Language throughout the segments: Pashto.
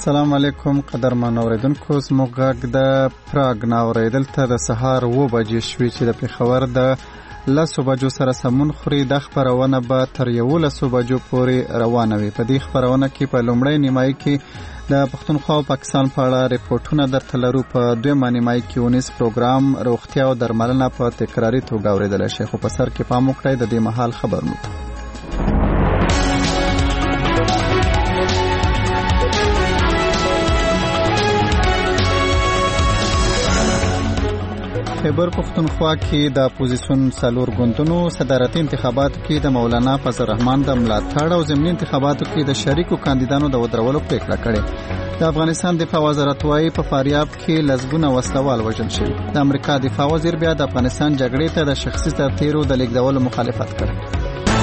السلام علیکم قدرمن اوریدونکو، زموږ غږ د پراګ نه اوریدل ته د سهار 7 بجې شوې چې د پېښور د 10 بجو سره سمون خوري. د خبرونه به تر 11 بجو پورې روانه وي. په دې خبرونه کې په لومړۍ نیمایي کې د پښتونخوا او پاکستان په اړه ریپورتونه درته لرو. په دویمه نیمایي کې ونیس پروګرام روغتیا او درملنه په تکراري توګه اوریدل شي، خو په سر کې پام وکړئ د دې مهال خبرونه. خیبر پښتونخوا کې د اپوزیسیون څلور ګوندونو صدارتي انتخاباتو کې د مولانا فضل الرحمن د ملاتړ او ضمني انتخاباتو کې د شریکو کاندیدانو د ودرولو پریکړه کړې. د افغانستان دفاع وزارت وايي په فاریاب کې لسګونه وسلوال وژل شوي. د امریکا دفاع وزیر بیا د افغانستان جګړې ته د شخصي سرتیرو د لیږدولو مخالفت کړ.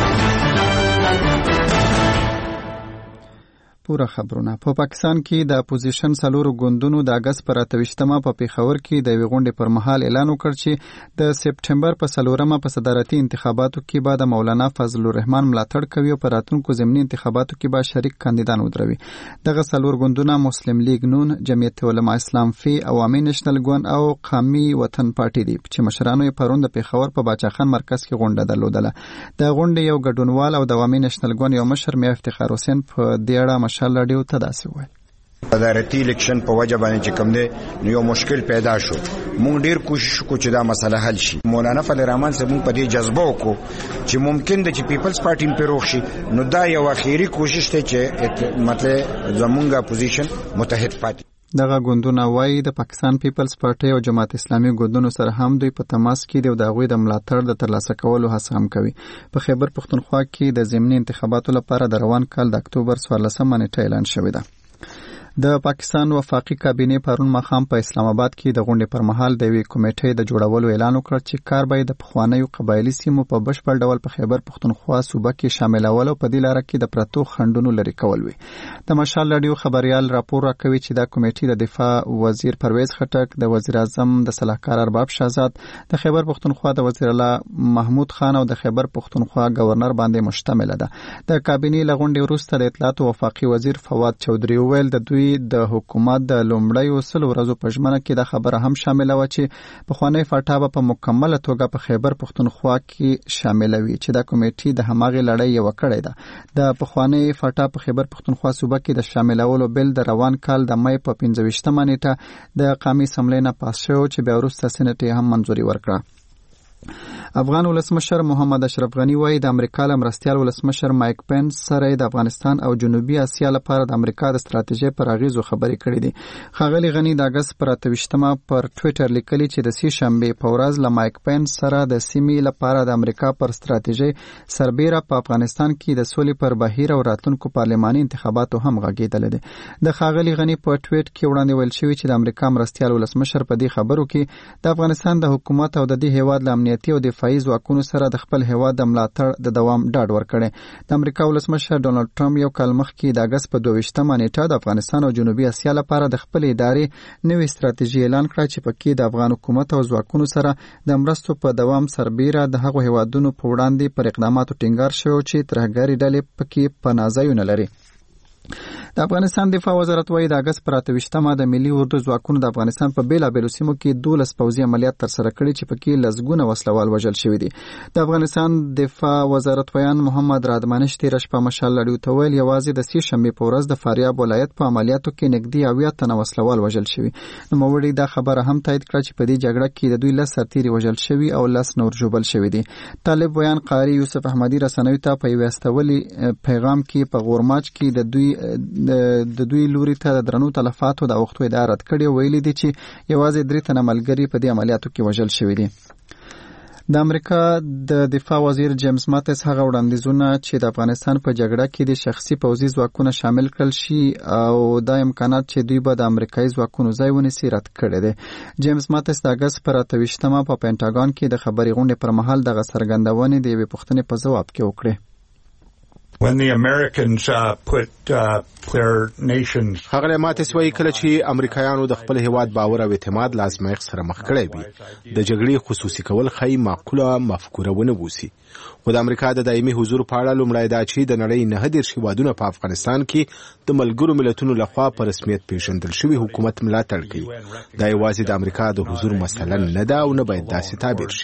پورا خبرونه. په پاکستان کې د اپوزیشن څلورو ګوندونو د اگست پر 28مه په پیښور کې د یوې غونډې پر مهال اعلان وکړ چې د سپټمبر په 4مه په صدارتي انتخاباتو کې به د مولانا فضل الرحمن ملاتړ کوي او په راتلونکو ضمني انتخاباتو کې به شریک کاندیدان ودروي. دغه څلور ګوندونه مسلم لیگ نون، جمعیت علماء اسلام فی، عوامي نېشنل ګوند او قومي وطن پارټي دي چې مشرانو یې پرون د پیښور په باچاخان مرکز کې غونډه درلودله. د غونډې یو ګډونوال او د عوامي نېشنل ګوند یو مشر میا افتخار حسین په دې اړه لړیو ته داسې وایي: صدارتي الیکشن په وجه باندې چې کوم دی نو یو مشکل پیدا شو. مونږ ډیر کوشش وکړو چې دا مسله حل شي. مولانا فضل الرحمن صاحب په دې جذبه وکړو چې ممکن دی چې پیپلز پارټي په روغ شي. نو دا یو اخیری کوشش دی چې مطلب زمونږ اپوزیشن متحد پاتې. دغه ګوندونه وایي د پاکستان پیپلز پارټي او جماعت اسلامي ګوندونو سره هم دوی په تماس کې دي او د هغوی د ملاتړ د ترلاسه کولو هڅه هم کوي. په خیبر پښتونخوا کې د ضمني انتخاباتو لپاره د روان کال د اکتوبر 14مه نیټه اعلان شوې ده. د پاکستان وفاقي کابینې پرون ماښام په اسلام آباد کې د غونډې پر مهال د یوې کمیټې د جوړولو اعلان وکړ چې کار به د پخوانیو قبایلي سیمو په بشپړ ډول په خیبر پښتونخوا صوبه کې شاملول او په دې لاره کې د پرتو خنډونو لرې کول وي. د مشال رادیو خبريال راپور راکوي چې دا کمیټې د دفاع وزیر پرویز خټک، د وزیر اعظم د صلاحکار ارباب شهزاد، د خیبر پښتونخوا د وزیر اعلی محمود خان او د خیبر پښتونخوا گورنر باندې مشتمل ده. د کابینې لغونډې وروسته د اطلاعات او وفاقي وزیر فواد چودري وویل د دوی د حکومت د لومړیو 100 ورځو په ژمنه کې د خبره هم شامله و چې پخوانی فاټا په مکمله توګه په خیبر پښتونخوا کې شاملوي چې د کمیټې د هماغه لړۍ یو کړی ده. د پخوانی فاټا په خیبر پښتونخوا صوبه کې د شاملولو بل د روان کال د مې په 15مه نیټه د قومي اسمبلی نه پاس شو چې بیا وروسته سېنات هم منځوري ورکړه. افغان ولسمشر محمد اشرف غنی وایي د امریکا له مرستیال ولسمشر مایک پنس سره د افغانستان او جنوبي اسیا لپاره د امریکا د ستراتیژۍ پر اغیزو خبرې کړې دي. ښاغلي غنی د اگست پر 28مه پر ټوئیټر لیکلي چې د سې شنبې په ورځ له مایک پنس سره د سیمې لپاره د امریکا پر ستراتیژۍ سربېره په افغانستان کې د سولې پر بهیر او راتلونکو پارلماني انتخاباتو هم غږېدل دي. د ښاغلي غنی په ټویټ کې وړاندې ویل شوی چې د امریکا مرستیال ولسمشر په دې خبرو کې د افغانستان د حکومت او د دې هیواد له امنیتي او دفاعي ځواکونو سره د خپل هیواد د ملاتړ د دوام ډاډ ورکړي. د امریکا ولسمشر ډونالد ټرمپ یو کال مخکې د اگست په 22مه نیټه د افغانستان او جنوبي اسیا لپاره د خپل ادارې نوې ستراتیژي اعلان کړه چې پکې د افغان حکومت او ځواکونو سره د مرستو په دوام سربېره د هغو هیوادونو په وړاندې پر اقداماتو ټینګار شوی چې ترهګري ډلې پکې پناهځایونه لري. د افغانستان دفاع وزارت وايي د اگست پر 28مه د ملي اردو ځواکونو د افغانستان په بیلابېلو سیمو کې 12 پوځي عملیات ترسره کړي چې پکې لسګونه وسلوال وژل شوي دي. د افغانستان دفاع وزارت ویان محمد رادمانش تیر شپه مشال لړیو ته ویل یوازې د سې شنبې په ورځ د فاریاب ولایت په عملیاتو کې نږدې 80 تنه وسلوال وژل شوي. نوموړي دا خبره هم تایید کړه چې په دې جګړه کې د دوی 10 سرتیري وژل شوي او 10 نور ژوبل شوي دي. طالب ویان قاری یوسف احمدی رسنوي ته په یوستولي پیغام کې په غورماچ کې د دوی لوري ته د درنو تلفاتو د وختو ادارت کړي ویلي دي چې یوازې 3 تنه ملګري په دې عملیاتو کې وژل شوي دي. د امریکا د دفاع وزیر جیمز ماتس هغه وړاندیزونه چې د افغانستان په جګړه کې د شخصي پوځي ځواکونه شامل کړل شي او د امکانات چې دوی به د امریکایي ځواکونو ځای ونیسي رد کړی دی. جیمز ماتس د اگست پر 28مه په پینټاګون کې د خبري غونډې پر مهال دغه څرګندونې د یوې پوښتنې په ځواب کې وکړې. When the Americans put their nations هغه ماته سوی کله چې امریکایانو د خپل هیواد باور او اعتماد لازمایښت سره مخ کړی وي د جګړې خصوصي کول خی معقوله مفکوره ونه ووسی خو د امریکا د دایمي حضور په اړه لومړی دا چې د نړۍ 9 هیوادونه په افغانستان کې د ملګرو ملتونو لخوا په رسمیت پیژندل شوی حکومت ملاتړ کوي دا یوازې د امریکا د حضور مسله نه ده او نه باید داسې تعبیر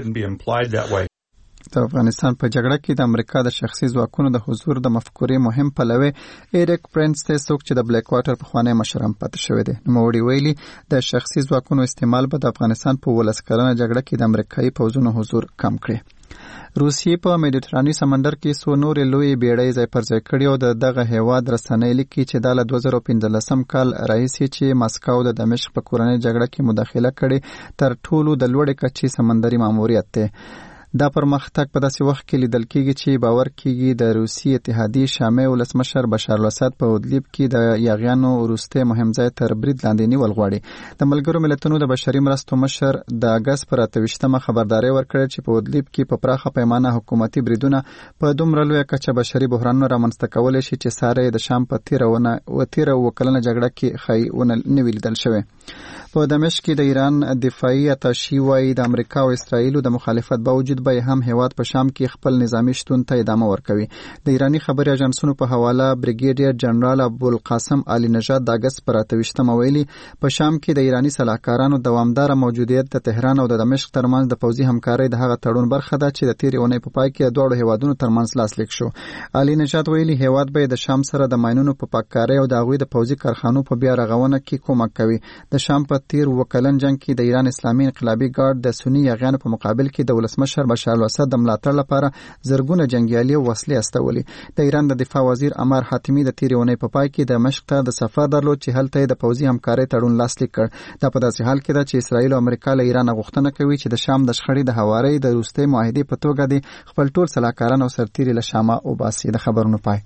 شي د افغانستان په جګړه کې د امریکا د شخصي ځواکونو د حضور د مفکورې مهم پلوی ایریک پرنس ته څوک چې د بلیک واټر په خوانی مشرم پاتې شوی دی نوموړي ویلي د شخصي ځواکونو استعمال به د افغانستان په 12 کلنه جګړه کې د امریکایي پوځونو حضور کم کړي روسیې په میډیټراني سمندر کې څو نورې لوی بیړۍ ځای پر ځای کړي او دغه هیواد رسنۍ لیکي چې د 2015 کال راهیسې چې ماسکو د دمشق په کورنۍ جګړه کې مداخله کړي تر ټولو د لوړې کچې سمندري ماموریت دی دا پرمختګ په داسې وخت کې لیدل کېږي چې باور کېږي د روسي اتحادیې شامل ولسمشر بشار الاسد په ادلیب کې د یاغیانو وروستی مهم ځای تر برید لاندې نیول غواړي د ملګرو ملتونو د بشري مرستو مشر د اګست پر 28مه خبرداري ورکړه چې په ادلیب کې په پراخه پیمانه حکومتي بریدونه په دومره لویه کچه بشري بحرانونه رامنځته کولی شي چې ساره د شام په تیره وکلنه جګړه کې خی نه ولیدل شوی په دمشق کې د ایران دفاعي اتاشي وايي د امریکا او اسرایل د مخالفت باوجود به هم هیواد په شام کې خپل نظامی شتون ته ادامه ورکوي د ایرانی خبري اژانسونو په حواله بریګیډیر جنرال ابوالقاسم علي نژاد د اگست پر 28مه ویلي په شام کې د ایرانی سلاکارانو دوامدار موجودیت د تهران او د دمشق ترمنځ د پوځي همکارۍ د هغه تړون برخه ده چې د تیرې اونۍ په پای کې دوه هیوادونو ترمنځ لاسلیک شو علي نژاد ویلي هیواد به د شام سره د ماینونو په پاککارۍ او د هغوی د پوځي کارخانو په بیا رغونه کې کومک کوي د شام په تیر وکلن جنگ کې د ایران اسلامي انقلابي ګارد د سنی یاغیانو په مقابل کې د ولسمشر بشار الاسد د ملاتړ لپاره زرګونه جنگیالي او وسلې استولې د ایران د دفاع وزیر عمار حاتمی د تیرې اونۍ په پای کې د مشق ته د سفر درلود چې هلته د پوځي همکارۍ تړون لاسلیک کړ دا په داسې حال کې ده چې اسرایل او امریکا له ایران غوښتنه کوي چې د شام د شخړې د هوارۍ د وروستۍ معاهدې په توګه د خپل ټول سلاکاران او سرتیري له شامه وباسي د خبرونو پای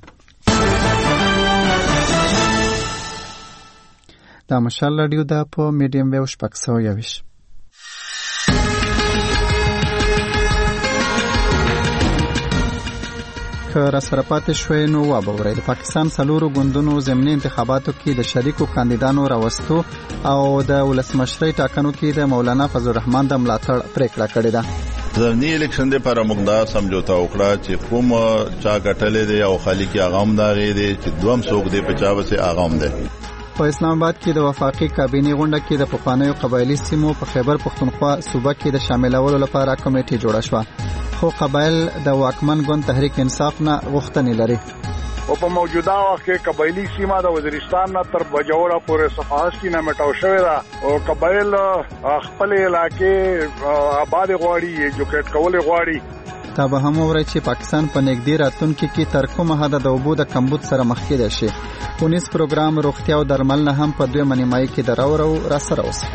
دا مشال رادیو دا په میډیم ویو 621 که را سره پاتې شوی نو وابورئ د پاکستان څلورو ګوندونو ضمني انتخاباتو کې د شریکو کاندیدانو راوستو او د ولسمشرۍ ټاکنو کې د مولانا فضل الرحمن د ملاتړ پریکړه کړې ده ضمني الیکشن د پر مقدار سمجھوتا وکړه چې کوم چا ګټلې دی او خالی کې اغام داغې دی چې دوم څوک دی په چا وسه اغام دی په اسلام آباد کې د وفاقي کابینې غونډه کې د پخوانیو قبایلی سیمو په خیبر پختونخوا صوبه کې د شاملولو لپاره کمیټه جوړه شوه خو قبایل د واکمن ګوند تحریک انصاف نه غوښتنې لري او په موجوده وخت کې قبایلی سیمه د وزیرستان نه تر بجوړه پورې صفحاستی نه مټاو شوې ده او قبایل خپل علاقې آباد غواړي ایجوکیټ کول غواړي تا به هم وری چې پاکستان په نږدې راتلونکي کې تر کومه حد د اوبو د کمبود سره مخ کېدای شي پونیس پروګرام روغتیا او درمل نه هم په دوه منیمای کې دراورو را سره اوسه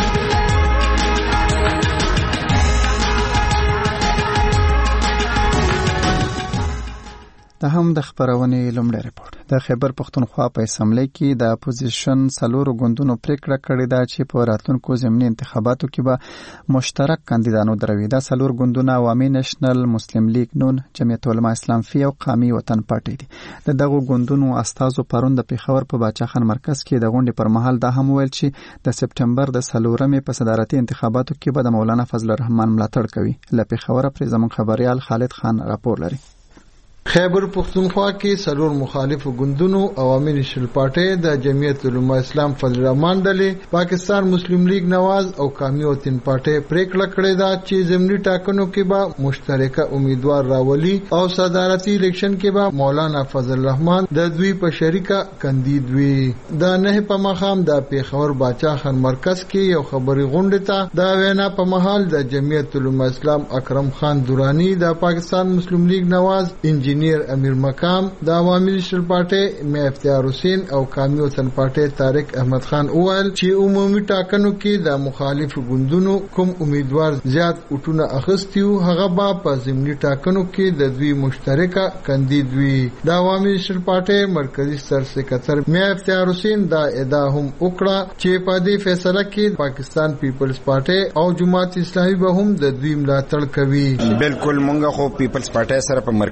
دا هم د خبرونې لومړی ریپورت د خیبر پختونخوا په اسمبلی کې د اپوزیشن څلورو ګوندونو پریکړه کړې ده چې په راتلونکو ضمني انتخاباتو کې به مشترک کاندیدانو دروي دا څلور ګوندونه عوامي نېشنل مسلم لیگ نون جمعیت علما اسلام فی او قومي وطن پارټي دي دغه ګوندونو استازو پرون د پیښور په باچا خان مرکز کې د غونډې پر مهال دا هم ویل چې د سپټمبر د 4مې په صدارتي انتخاباتو کې به د مولانا فضل الرحمن ملاتړ کوي له پیښور پر زمون خبريال خالد خان راپور لري خیبر پختونخوا کې څلور مخالفو ګوندونو عوامي نېشنل پارټي د جمعیت علما اسلام فضل الرحمن ډلې پاکستان مسلم لیگ نواز او قومي وطن پارټي پریکړه کړې ده چې ضمني ټاکنو کې به مشترکه امیدوار راولي او صدارتي الیکشن کې به مولانا فضل الرحمن د دوی په شریکه کاندید وي د نه په مخام د پیښور باچا خان مرکز کې یو خبري غونډه ته د وینا په محل د جمعیت علما اسلام اکرم خان دورانی د پاکستان مسلم لیگ نواز انجینیر امیر مقام د عوامي نېشنل پارټي مې افتیار حسین او قومي وطن پارټي طارق احمد خان اول چې عمومي ټاکنو کې د مخالفو ګوندونو کوم امیدوار زیات اوټونه اخستیو هغه به په ضمني ټاکنو کې د دوی مشترکه کاندید وي د عوامي نېشنل پارټي مرکزی سر سکرټر مې افتیار حسین دا ادعا هم وکړه چې په دې فیصله کې پاکستان پیپلز پارټي او جماعت اسلامي به هم د دوی ملاتړ کوي بالکل مونږ خو پیپلز پارټي سره په مرکزی سطح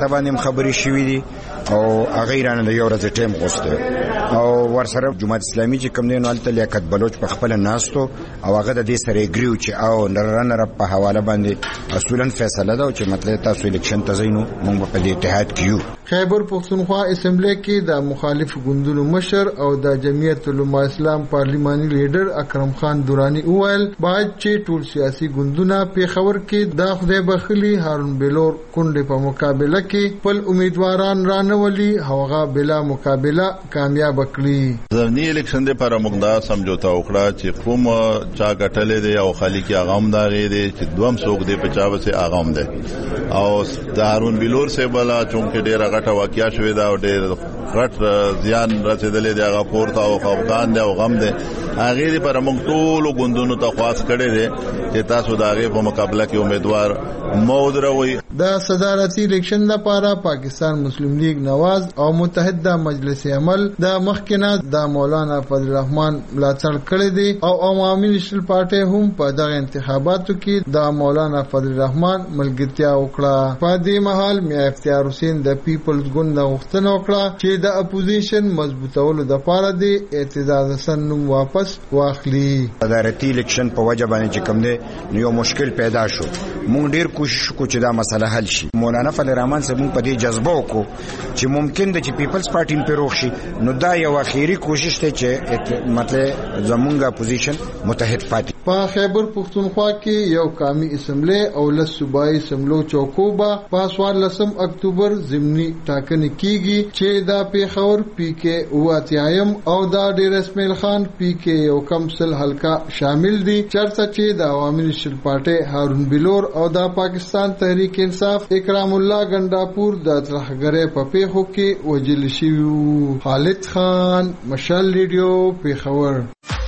حواله باندې خبري شوې دي او هغه رانه د یو ورځې ټیم غوښته او ورسره جماعت اسلامي چې کوم دی نو الته لیاقت بلوچ په خپل ناستو او هغه د دې سره اګریو چې او نرنر په حواله باندې اصولا فیصله ده چې مطلب تاسو الیکشن ته زینو موږ په دې اتحاد کیو. خیبر پختونخوا اسمبلی کې د مخالف ګوندونو مشر او د جمعیت علماء اسلام پارلیماني لیډر اکرم خان دورانی وویل باید چې ټول سیاسي ګوندونه په خبر کې د خدای بخلی هارون بلور کونډه په مقابله کې خپل امیدواران رانولي هغه بلا مقابله کامیاب کړي. ځنی الیکشن د لپاره موږ دا سمجھوتا وکړه چې کوم چا ګټلې دی او خالی کې اغام داغې دی چې دوم څوک دی په چا وسه اغام دی او د هارون بلور سه بلا چونکه ډیر غټه واقعیا شوې دا او ډیر غټ زیان رسیدلې دی هغه پورته او خفقان دی او غم دی هغه لپاره موږ ټول ګوندونو ته خواست کړي دي چې تاسو د هغه په مقابله کې امیدوار مودروي. د صدارتي الیکشن لپاره پاکستان مسلم لیگ نواز او متحده مجلس عمل د مخکنه د مولانا فضل الرحمن ملاتړ کړی دی او عوامي نېشنل پارټي هم په دغه انتخاباتو کې د مولانا فضل الرحمن ملګرتیا وکړه. په دې مهال میا افتیار حسین د پیپلز ګوند غوښتنه وکړه چې د اپوزیشن مضبوطولو لپاره د اعتزاز حسن نوم واپس واخلي. صدارتي الیکشن په وجه باندې چې کوم دی نو یو مشکل پیدا شو. مونږ ډیر کوشش وکړو چې دا مسله حل شي. مولانا فضل الرحمن صاحب په دې جذبه وکړو چې ممکن د چې پیپلز پارټي په روغ شي نو دا یو اخیری کوشش ته چې مطلب زمونږه اپوزیشن متحد پاتې. په خیبر پختونخوا کې یو قومي اسمبلی او لس صوبایي اسمبلو چوکوبا په 14 اکتوبر ضمني ټاکنې کیږي چې دا پیښور پی کې واتیایم او دا ډیر اسماعیل خان پی کې یو کمسل حلقہ شامل دي. چرته چې د عوامي نېشنل پارټي هارون بلور او د پاکستان تحریک انصاف اکرام الله ګنداپور د ترخګرې په پیښو کې وجل شوی. خالد خان مشال ریډیو پیښور.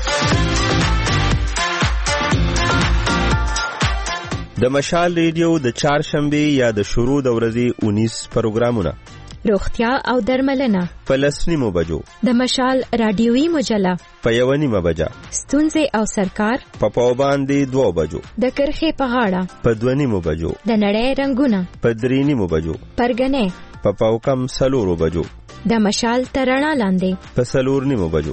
د مشال ریډیو د چهارشنبه یا د شروع د ورځې 19 پروګرامونه روغتیا او درملنه په 10 بجو د مشال رادیوي مجله په 1 بجه ستونزې او سرکار په باندې 2 بجو د کرخې په غاړه په 2 بجو د نړۍ رنگونه په 3 بجو پرګنې په پاوکم 4 بجو د مشال ترڼا لاندې په 4 بجو.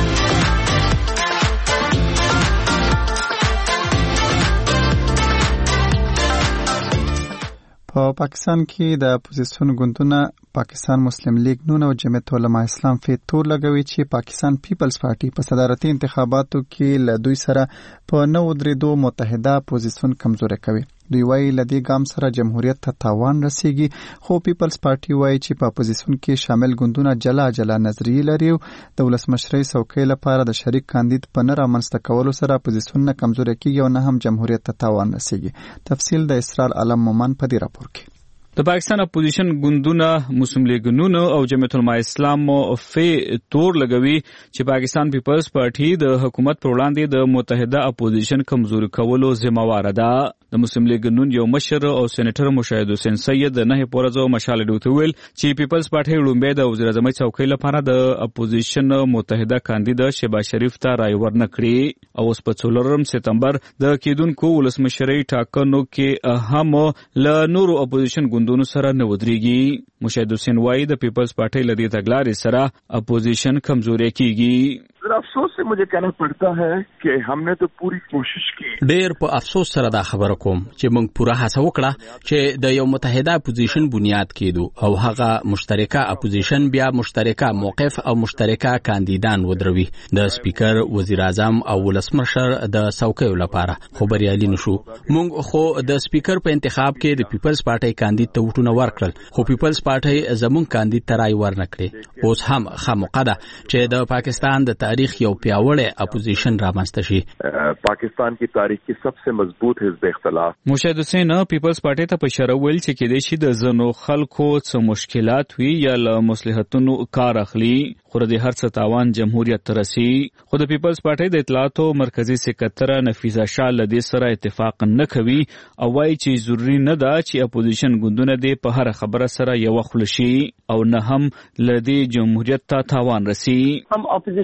په پاکستان کې د اپوزیسیون ګوندونه پاکستان مسلم لیگ نون او جمعیت علماء اسلام تور لګوي چې پاکستان پیپلز پارټي په صدارتي انتخاباتو کې له دوی سره په 9 متحده اپوزیسیون کمزوري کوي. دوی وايي لدی ګام سره جمهوریت ته تاوان رسیږي خو پیپلز پارټي وايي چې په اپوزیسیون کې شامل ګوندونه جلا نظریه لري د ولسمشرۍ څوکۍ لپاره د شریک کاندید په نه رامنځته کولو سره اپوزیسیون نه کمزوري کیږي او نه هم جمهوریت ته تاوان رسیږي. تفصیل د اسرار عالم مومن په دې راپور کې. د پاکستان اپوزیشن ګوندونه مسلم لیگ نون او جمعیت علماء اسلام تور لګوي چې پاکستان پیپلز پارټي د حکومت پر وړاندې د متحده اپوزیشن کمزوري کولو ذمہوار ده. د مسلم لیگ نون یو مشر او سېنیټر مشاهد حسین سید نه پورزو مشال ډوته ویل چې پیپلز پارټي لومبه د وزیر اعظم څوکۍ لپاره د اپوزیشن متحده کاندید شهباز شریف ته رای ورنکړي او اوس په 4 سپتمبر د کېدونکو ولسمشرۍ ټاکنو کې هم له نورو اپوزیشن ګوندونو سره نه ودرېږي. مشاهد حسین وایي د پیپلز پارټي لدی تګلارې سره اپوزیشن کمزوري کیږي. افسوس سے مجھے کہنا پڑتا ہے کہ ہم نے تو پوری کوشش کی. ډیر په افسوس سره دا خبره کوم چې موږ پوره هڅه وکړه چې د یو متحده اپوزیشن بنیاد کېدو او هغه مشترکه اپوزیشن بیا مشترکه موقف او مشترکه کاندیدان ودروي د سپیکر وزیر اعظم او ولسمشر د څوکۍ لپاره خو بریالي نشو. موږ خو د سپیکر په انتخاب کې د پیپلز پارټي کاندید ته وټونه ورکړل خو پیپلز پارټي زمون کاندید ته رای ورنکړي. اوس هم خامخا ده چې د پاکستان د تاریخ یو پیاوړی اپوزیشن رامنځته شي. پاکستان کی تاریخ کی سب سے مضبوط حزب اختلاف. مشاهد حسین پیپلز پارټي ته په اشاره ویل چې کېدای شي د زنو خلکو څه مشکلات وي یا له مصلحتونو کار اخلي خو د هر څه تاوان جمهوریت ته رسي. خو د پیپلز پارټي د اطلاعاتو مرکزی سکرټر نفیسه شاه لدی سره اتفاق نه کوي او وايي چې ضروری نه ده چې اپوزیشن ګوندونه د په هر خبره سره یو خل شي او نه هم لدی جمهوریت ته تاوان رسي. हम ऑपोजिशन के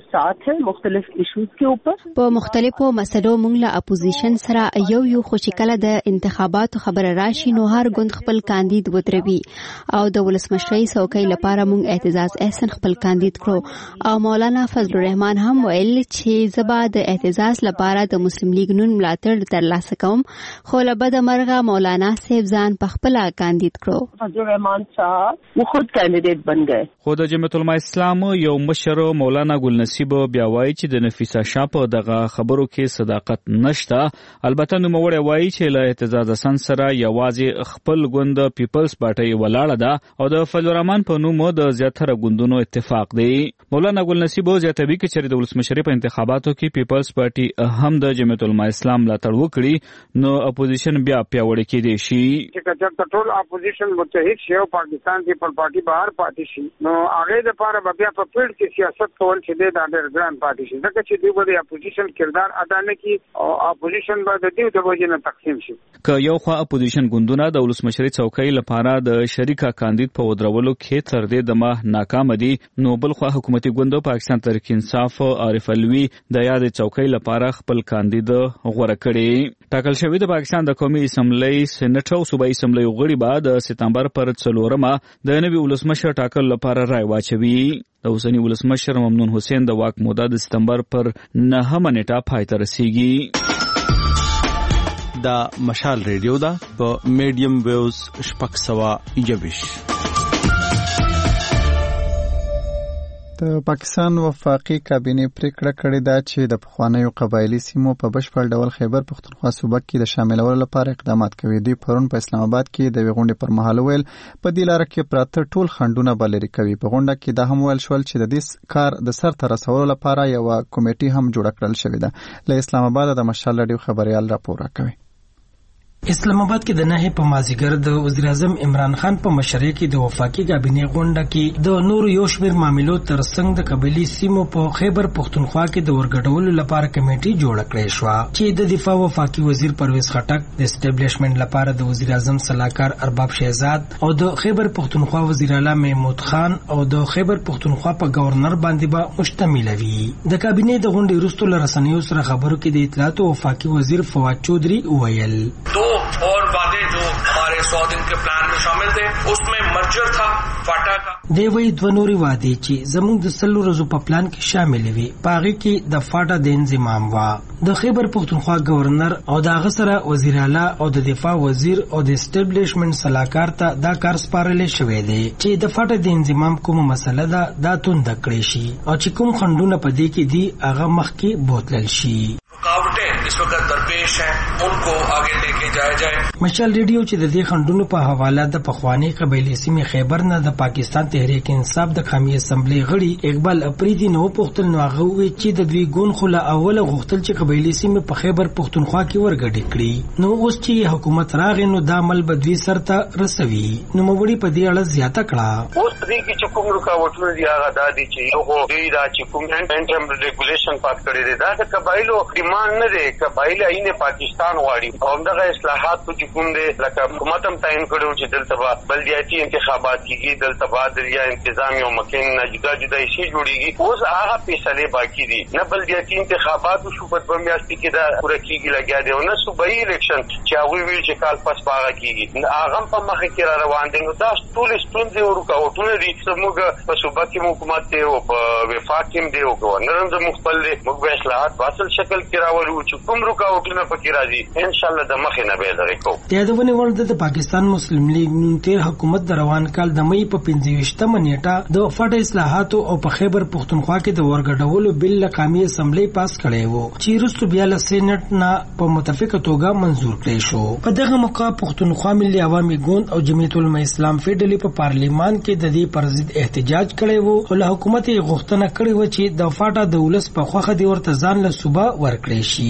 साथ हैं मुख्तलिफ इश्यूज के ऊपर. په مختلفو مسلو موږ له اپوزیشن سره یو خو چې کله د انتخاباتو خبره راشي نو هر ګوند خپل کاندید ودروي او د ولسمشرۍ څوکۍ لپاره موږ اعتزاز احسن خپل کاندید کړو او مولانا فضل الرحمن هم ویل چې زبا د اعتزاز لپاره د مسلم لیگ نون ملاتړ ترلاسه کوم خو له بده مرغه مولانا صاحب ځان په خپل کاندید کړو. فضل الرحمن صاحب وہ خود کینډیډیټ بن گئے. خو د جمعیت العلماء اسلام یو مشر مولانا ګل نصیب بیا وایي چې د نفیسه شاه په دغه خبرو کې صداقت نشته. البته نو موړی وایي چې له اعتزاز حسن سره یوازې خپل ګوند پیپلز پارټي ولاړه ده او د فضل الرحمن په نوم د زیاتره ګوندونو اتفاق دی. مولانا ګل نصیب زیاتوي چې د ولسمشرۍ په انتخاباتو کې پیپلز پارټي هم د جمعیت العلماء اسلام ملاتړ وکړي نو اپوزیشن بیا پیاوړی کېدی شي. چې ټول اپوزیشن متحد شي او پاکستان پیپل پارټي بهر پاتې شي نو هغه د لپاره بیا په پیډ کې سیاست کول چې د انډرګراوند پاتې شي ځکه چې دوی به اپوزیشن کردار ادا نه کوي او اپوزیشن به د دې د وجې نه تقسیم شي. که یو خوا اپوزیشن ګوندونه د ولسمشرۍ څوکۍ لپاره د شریکا کاندید په ودرولو کې تر دې دمه ناکام دي نو بل خوا حکومتي ګوند پاکستان تحریک انصاف عارف علوي د یاد څوکۍ لپاره خپل کاندید غوړه کړي. ټاکل شوی د پاکستان د قومي اسمبلی سېنټ او صوبایي اسمبلی غړي بعد سپتمبر پر 4 د نوي ولسمشر ټاکل لپاره رای واچوي. د اوسنی ولسمشر ممنون حسین د واک موده د سپتمبر پر 9 نیټه پای ته رسیږي. دا مشال ریډیو دا په میډیم ویوز 621. د پاکستان وفاقي کابینې پریکړه کړې ده چې د پخوانیو قبایلی سیمو په بشپړ ډول خیبر پښتونخوا صوبه کې د شاملولو لپاره اقدامات کوي. دوی پرون په اسلام آباد کې د غونډې پر مهال ویل په دې لار کې پراته ټول خنډونه به لرې کوي. په غونډه کې دا هم ویل شول چې د دې کار د سر ته رسولو لپاره یو کمیټي هم جوړه کړل شوې ده. له اسلام آباد د مشال رادیو خبريال راپور کوي. اسلام آباد کې د نهه په مازیګر د وزیر اعظم عمران خان په مشرۍ کې د وفاقي کابینې غونډه کې د نورو یو شمېر معاملو ترڅنګ د قبایلی سیمو په خیبر پښتونخوا کې د ورګډولو لپاره کمیټي جوړه کړې شوه چې د دفاع وفاقي وزیر پرویز خټک د اسټابلیشمنت لپاره د وزیر اعظم صلاحکار ارباب شهزاد او د خیبر پښتونخوا وزیر اعلی محمود خان او د خیبر پښتونخوا په گورنر باندې به مشتمل وي. د کابینې د غونډې وروسته له رسنیو سره خبرو کې د اطلاعات او وفاقي وزیر فواد چودھری وویل और वादे जो हमारे 100 दिन के प्लान में शामिल थे उसमें मर्जर था फाटा का. دی وی دو نوري وعده چې زموږ د سلو ورځو په پلان کې شامل وي پاغي کې د فاټا د انضمام وا د خیبر پښتونخوا گورنر او د غسره وزیر اعلی او د دفاع وزیر او د اسټابلیشمنت صلاحکار ته دا کار سپارل شوی دی چې د فاټا د انضمام کومه مسله ده دا توند کړی شي او چې کوم خندونه په دې کې دي هغه مخکې بوتلل شي. रुकावटें इस वक्त दरपेश हैं उनको आगे लेके जाया जाए. مشال ریډیو چې د دې خندونو په حواله د پخوانی قبایلی سیمې خیبر نه د پاکستان تحریک انصاف د قومي اسمبلی غړي اقبال اپریدي نو پختل نو هغه وی چې د دوی ګون خله اوله غوښتل چې قبایلی سیمې په خیبر پښتونخوا کې ورګډې کړي نو اوس چې حکومت راغی نو د عمل بدوي سرته رسوي نو موړي په دې اړه زیاته کړه. اوس دې کې چې کوم رکاوټونه دي هغه د دې چې یو دی دا چې کوم انټرم ریګولیشن پاس کړی دی دا د قبایلو ډیماند نه دی. قبایل عین پاکستان واړي او دغه اصلاحات چې کوم دی لکه حکومت هم تعین کړو چې دلته بلدیاتي انتخابات کیږي دلته بعد یا انتظامی او مکین نه جدا جدا شي جوړیږي اوس هغه فیصله باقی دي نه بلدیاتي انتخابات شو په بمیاشتي کې دا پوره کیږي لګیا دی او نه صوبایي الیکشن چې هغه ویل چې کال پس پاغه کیږي هغه په مخه کې روان دي نو دا ټول ستونزې او رکاوټونه دي چې موږ په صوبه کې حکومت ته او په وفاق کې دی او گورنر هم مخبل دي موږ به اصلاحات واصل شکل کې راوړو چې کوم رکاوټونه پکې راځي ان شاء الله د مخه نه به لري کو. یادونه ورته د پاکستان مسلم لیگ نون تیر حکومت د روان کال د مې په 25 نیټه د فټ اصلاحاتو او په خیبر پښتونخوا کې د ورګډولو بل قومي اسمبلی پاس کړی وو چې وروسته بیا له سېنات نه په متفقه توګه منزور کړی شو. په دغه موقع پښتونخوا ملي عوامي ګوند او جمعیت العلماء اسلام فیډرالي په پارلیمان کې د دې پر ضد احتجاج کړی وو او له حکومت یې غوښتنه کړې و چې د فاټا د ولس په خوخه دی ورته ځان له صوبه ورکړی شي.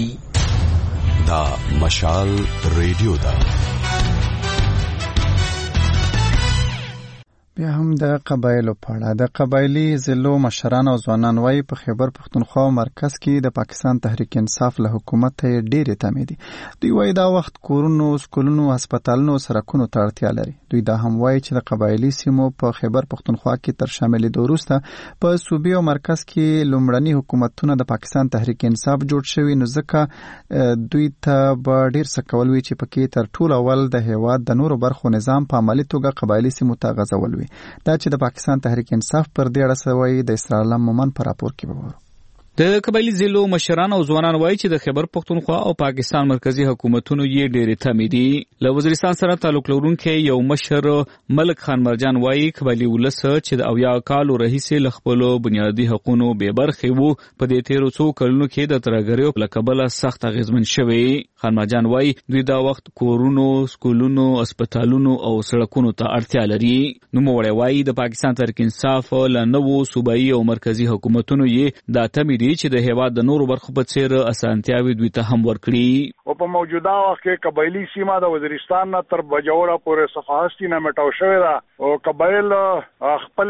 دا مشال ریډیو دا بیا هم د قبایلو په اړه د قبایلی ضلعو مشران او ځوانان وایي په خیبر پښتونخوا مرکز کې د پاکستان تحریک انصاف له حکومت ته ډېرې تمې دي. دوی وایي دا وخت کورونو، سکولونو، هسپتالونو، سړکونو ته اړتیا لري. دوی دا هم وایي چې د قبایلی سیمو په خیبر پښتونخوا کې تر شاملېدو وروسته په صوبې او مرکز کې لومړني حکومتونه د پاکستان تحریک انصاف جوړ شوي، نو ځکه دوی ته به ډېر څه کول وي چې پکې تر ټولو اول د هېواد د نورو برخو نظام په عملي توګه قبایلی سیمو ته غځول وي. دا چې د پاکستان تحریک انصاف پر دې اړه څه وایي د اسرار الله مومن په راپور کې به وورو. د قبایلی ضلعو مشران او ځوانان وایي چې د خیبر پښتونخوا او پاکستان مرکزی حکومتونو یې ډېرې تمې دي. له وزیرستان سره تعلق لرونکی یو مشر ملک خان مرجان وایي قبایلی ولس چې د 70 کالو راهیسې له خپلو بنیادي حقونو بې برخې وو، په دې تیرو څو کلونو کې د ترهګریو له کبله سخت اغېزمن شوي. خان مرجان وایي دوی دا وخت کورونو، سکولونو، هسپتالونو او سړکونو ته اړتیا لري. نوموړی وایي د پاکستان تحریک انصاف له نوو صوبایي او مرکزی حکومتونو یې دا تمې چې د هیواد د نورو برخو په څیر اسانتیاوي دوی ته هم ورکړي. او په موجوده وخت کې قبایلی سیمه د وزیرستان نه تر بجوړه پورې صفحاستی نه مټاو شوې ده او قبایل خپل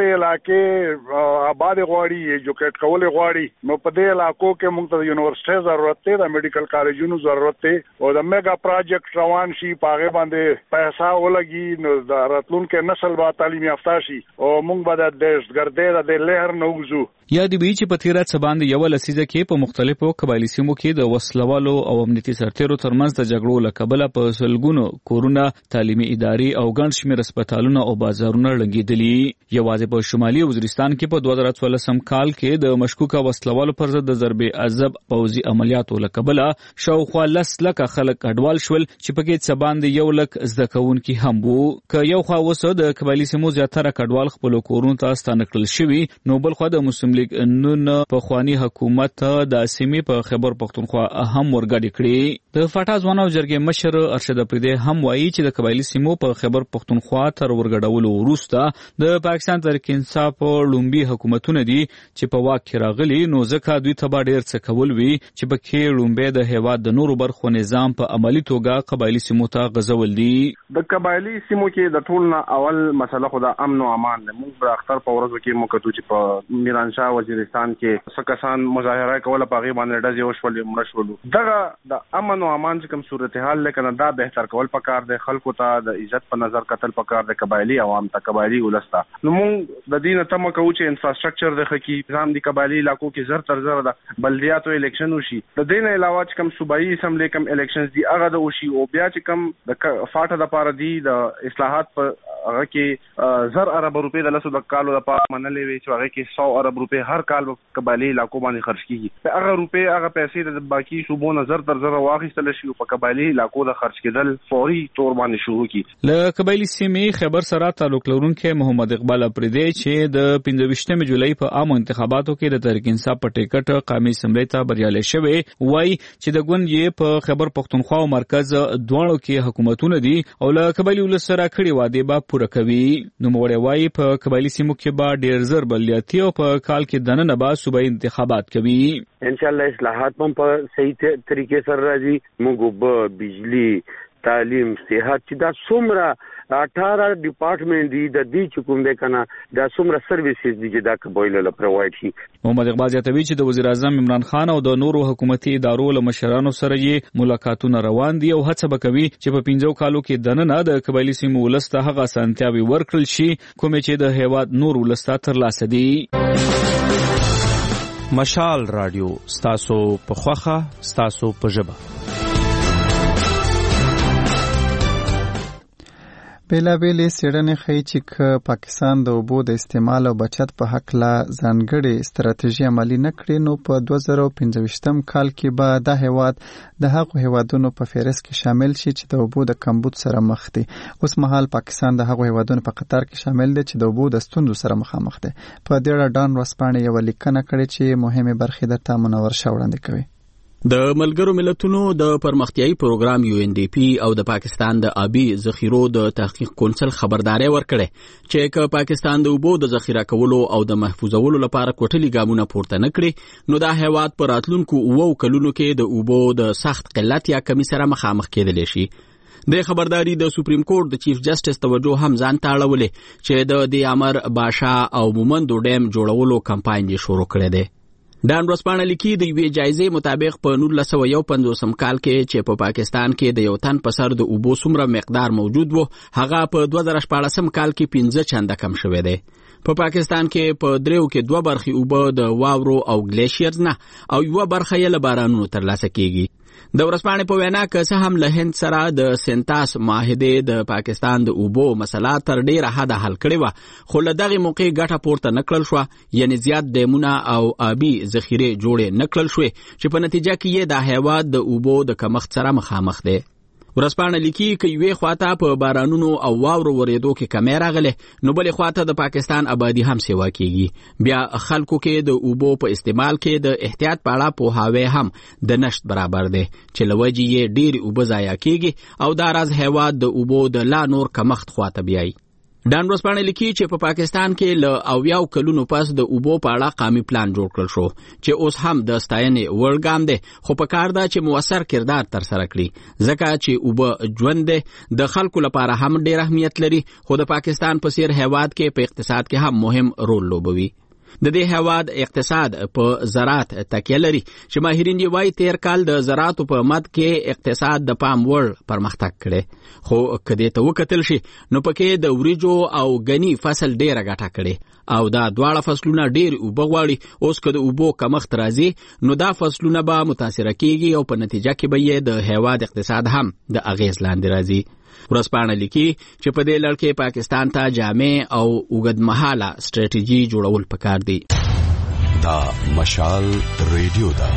علاقې آباد غواړي، ایجوکیټ کول غواړي. نو په دې علاقو کې موږ ته یونیورسيټي ضرورت دی، د میډیکل کالجونو ضرورت دی او د میگا پروجیکټ روان شي، پاغه باندې پیسې ولګي، نو د راتلونکو نسل به تعلیم یافته شي او موږ به د دهشتګردۍ د لهر نه وځو. یا د بي چې په تیره څه باندې یو لسیزه کې په مختلفو قبایلی سیمو کې د وسلوالو او امنیتي سرتیرو ترمنځ د جګړو له کبله په سلګونو کورونه، تعلیمي ادارې او ګڼ شمېر هسپتالونه او بازارونه ړنګېدلي. یوازې په شمالي وزیرستان کې په 2014 کال کې د مشکوکه وسلوالو پر ضد د ضرب عذاب پوځي عملیاتو له کبله شاوخوا 10 لکه خلک کډوال شول چې پکې څه باندې 1 لک زده کوونکي هم وو. که یو خوا اوس د قبایلی سیمو زیاتره کډوال خپلو کورونو ته ستانه کړل شوي، نو بل خوا د مسلم لیگ نون په خواني حکومت د سیمې په خیبر پښتونخوا هم ورګډې کړې. د فاټا ځوان او جرګې مشر ارشد افریدی هم وایي چې د قبایلی سیمو په خیبر پښتونخوا تر ورګډولو وروسته د پاکستان تحریک انصاف لومبي حکومتونه دي چې په واک کې راغلي، نو ځکه دوی ته به ډېر څه کول وي چې پکې لومبي د هیواد د نورو برخو نظام په عملي توګه قبایلی سیمو ته غځول دي. د قبایلی سیمو کې د ټول نه اول مسله خو د امن او امان ده. موږ په اختر په ورځو کې موکتو چې په میرانشاه وزیرستان کې سکسان مظاهره کوله، په غي باندې ډزې وشولې، مړه شولو. دغه د امن او امان چې کوم صورتحال لکه دا بهتر کول پکار دی، خلکو ته د عزت په نظر کتل پکار دی، قبایلی عوام ته، قبایلی ولسته. نو موږ د دین ته مکو چې انفراستراکچر د خکی نظام دی قبایلی علاقو کې زر تر زر د بلدیاتو الیکشن وشي. د دین علاوه چې کوم صوبایي اسمبلی کوم الیکشنز دی هغه د وشي او بیا چې کوم د فاټه د پاره دی د اصلاحات په هغه کې زر ارب روپے د لاسو د کالو د پاره منلې وي چې هغه کې 100 ارب روپے هر کال قبایلی علاقو باندې خرج کیږي. هغه روپے هغه پیسې د باقي صوبو نظر تر زر واخیستل شي په قبایلی علاقو د خرج کېدل فوري تور باندې شروع کی. له قبایلی سیمې خیبر سره تعلق لرونکي محمد اقبال افریدی چې د 15 جولای په عام انتخاباتو کې د تحریک انصاف په ټیکټ قومي اسمبلی ته بریالي شوی، وایي چې د ګوند یې په خیبر پښتونخوا او مرکز دواړو کې حکومتونه دي او له قبایلی ولس سره کړي وعده به پوره کوي. نوموړی وایي په قبایلی سیمو کې به ډېر زر بلدیاتي او په کال کې دننه به صوبایي انتخابات کوي. انشاءالله اصلاحات په صحیح طریقې سره راځي. موږ به بجلی، تعلیم، صحت چې دا څومره 18 ډپارټمنټ دي د دې چې کوم د کنه دا څومره سرویسز دي چې دا قبایل له پرووايډ شي. محمد اقبال زیاتوي چې د وزیر اعظم عمران خان او د نورو حکومتي ادارو له مشرانو سره یې ملاقاتونه روان دي او هڅه وکوي چې په 15 کالو کې دننه د قبایلی سیمو ولسته هغه سنتیاوي ورکړل شي کومې چې د هیواد نور ولسته ترلاسه دي. مشال رادیو ستاسو په خوخه، ستاسو په ژبه. بیلابیلې څېړنې ښیي چې پاکستان د اوبو د استعمال او بچت په هکله ځانګړې ستراتیژي عملي نه کړي، نو په 2025 کال کې به دا هیواد د هغو هیوادونو په فهرست کې شامل شي چې د اوبو د کمبود سره مخ دي. اوس مهال پاکستان د هغو هیوادونو په قطار کې شامل دی چې د اوبو د ستونزو سره مخامخ دی. په دې اړه ډان ورځپاڼې یوه لیکنه کړې چې مهمې برخې درته منور شاه وړاندې کوي. د ملګرو ملتونو د پرمختیايي پروګرام UNDP او د پاکستان د آبي ذخیرو د تحقیق کونسل خبرداري ورکړه چې که پاکستان د اوبو د ذخیره کولو او د محفوظولو لپاره کوټلي ګامونه پورته نه کړي، نو دا هیواد په راتلونکو 9 کلونو کې د اوبو د سخت قلت یا کمی سره مخامخ کېدلی شي. د خبرداري د سپریم کورټ د چیف جسټس توجه هم ځان ته اړولې چې د دې امر باشا او مومندو ډیم جوړولو کمپاین یې شروع کړی دی. ډان ورځپاڼه لیکي د یوې جایزې مطابق په 1951 کال کې چې په پاکستان کې د یو تن په سر د اوبو څومره مقدار موجود و هغه په 2014 کال کې 15 چنده کم شوی دی. په پاکستان کې په دریو کې 2 برخې اوبه د واورو او ګلیشیرز نه او 1 برخه یې له بارانونو ترلاسه کیږي. د ورځپاڼې په وینا که څه هم له هند سره د سنتاس معاهدې د پاکستان د اوبو مسله تر ډیره حده حل کړې وه خو له دغې موقع ګټه پورته نه کړل شوه، یعنې زیات ډیمونه او آبي ذخیرې جوړې نه کړل شوې چې په نتیجه کې یې دا هیواد د اوبو د کمښت سره مخامخ دی. ورځپاڼه لیکي که یوې خواته په بارانونو او واورو ورېدو کې کمی راغلې نو بلې خواته د پاکستان آبادي هم سیوا کیږي. بیا خلکو کې د اوبو په استعمال کې د احتیاط په اړه پوهاوی هم د نشت برابر دی چې له وجې یې ډېرې اوبه ضایع کیږي او دا راز هیواد د اوبو د لا نور کمښت خواته بیایي. ډان ورځپاڼه لیکي چې په پاکستان کې له 80 کلونو پس د اوبو په اړه قومي پلان جوړ کړل شو چې اوس هم د ستاینې وړ ګام دی، خو په کار ده چې مؤثر کردار ترسره کړي ځکه چې اوبه ژوند دی، د خلکو لپاره هم ډېر اهمیت لري، خو د پاکستان په څیر هیواد کې په اقتصاد کې هم مهم رول لوبوي. د دې هیواد اقتصاد په زراعت تکیه لري چې ماهرین یې وایي تیر کال د زراعتو په مد کې اقتصاد د پام وړ پرمختګ کړی، خو که دې ته وکتل شي نو پکې د وریجو او غني فصل ډیره ګټه کړې او دا دواړه فصلونه ډیر اوبه غواړي. اوس که د اوبو کمښت راځي نو دا فصلونه به متاثره کیږي او په نتیجه کې به یې د هیواد اقتصاد هم د اغیز لاندې راځي. ورځپاڼه لیکي چې په دې لړ کې پاکستان ته جامع او اوږدمهاله سټریټیجي جوړول پکار دي. دا مشال ریډیو ده.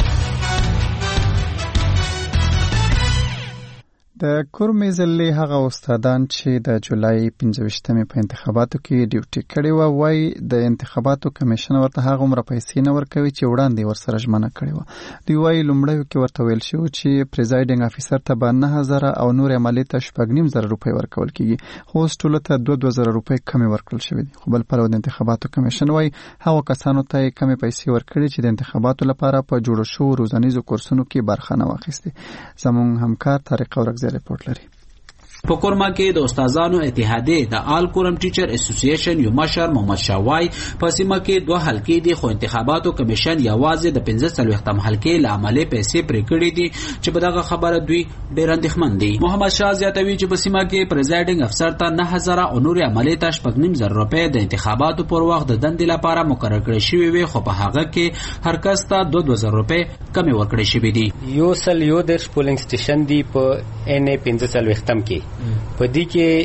د کورمې ضلعې هغه استادان چې د جولای 15مې په انتخاباتو کې ډیوټي کړې وه وایي د انتخاباتو کمیشن ورته هغومره پیسې نه ورکوي چې وړاندې ورسره ژمنه کړې وه. دوی وایي لومړیو کې ورته ویل شوي چې پریزایډینګ افیسر ته به 9000 او نور عملې ته 8500 روپۍ ورکول کیږي، خو اوس ټولو ته 2000 روپۍ کمې ورکړل شوي دي. خو بل پلو د انتخاباتو کمیشن وایي هغو کسانو ته یې کمې پیسې ورکړي چې د انتخاباتو لپاره په جوړو شوو روزنیزو کورسونو کې برخه نه واخیستې. زموږ همکار طارق اورکزی رپورټ لري. په کورما کې د استادانو اتحادیې د آل کورم ټیچر اسوسییشن یو مشر محمد شاوای په سیمه کې 2 حلقې دي، خو انتخاباتو کمیشن یوازې د 15 حلقې له عملې پیسې پرې کړې دي چې په دغه خبره دوی ډېر اندېښمن دي. محمد شاه زیاتوي چې په سیمه کې پریزایډینګ افسر ته 9000 او نور عملې ته 8500 روپۍ د انتخاباتو پر وخت د دندې لپاره مقرر کړې شوې وي، خو په هغه کې هر کس ته 2000 روپۍ کمې ورکړې شوې دي. یو سل یو د پولینګ سټیشن دی په ان 15 کې په دې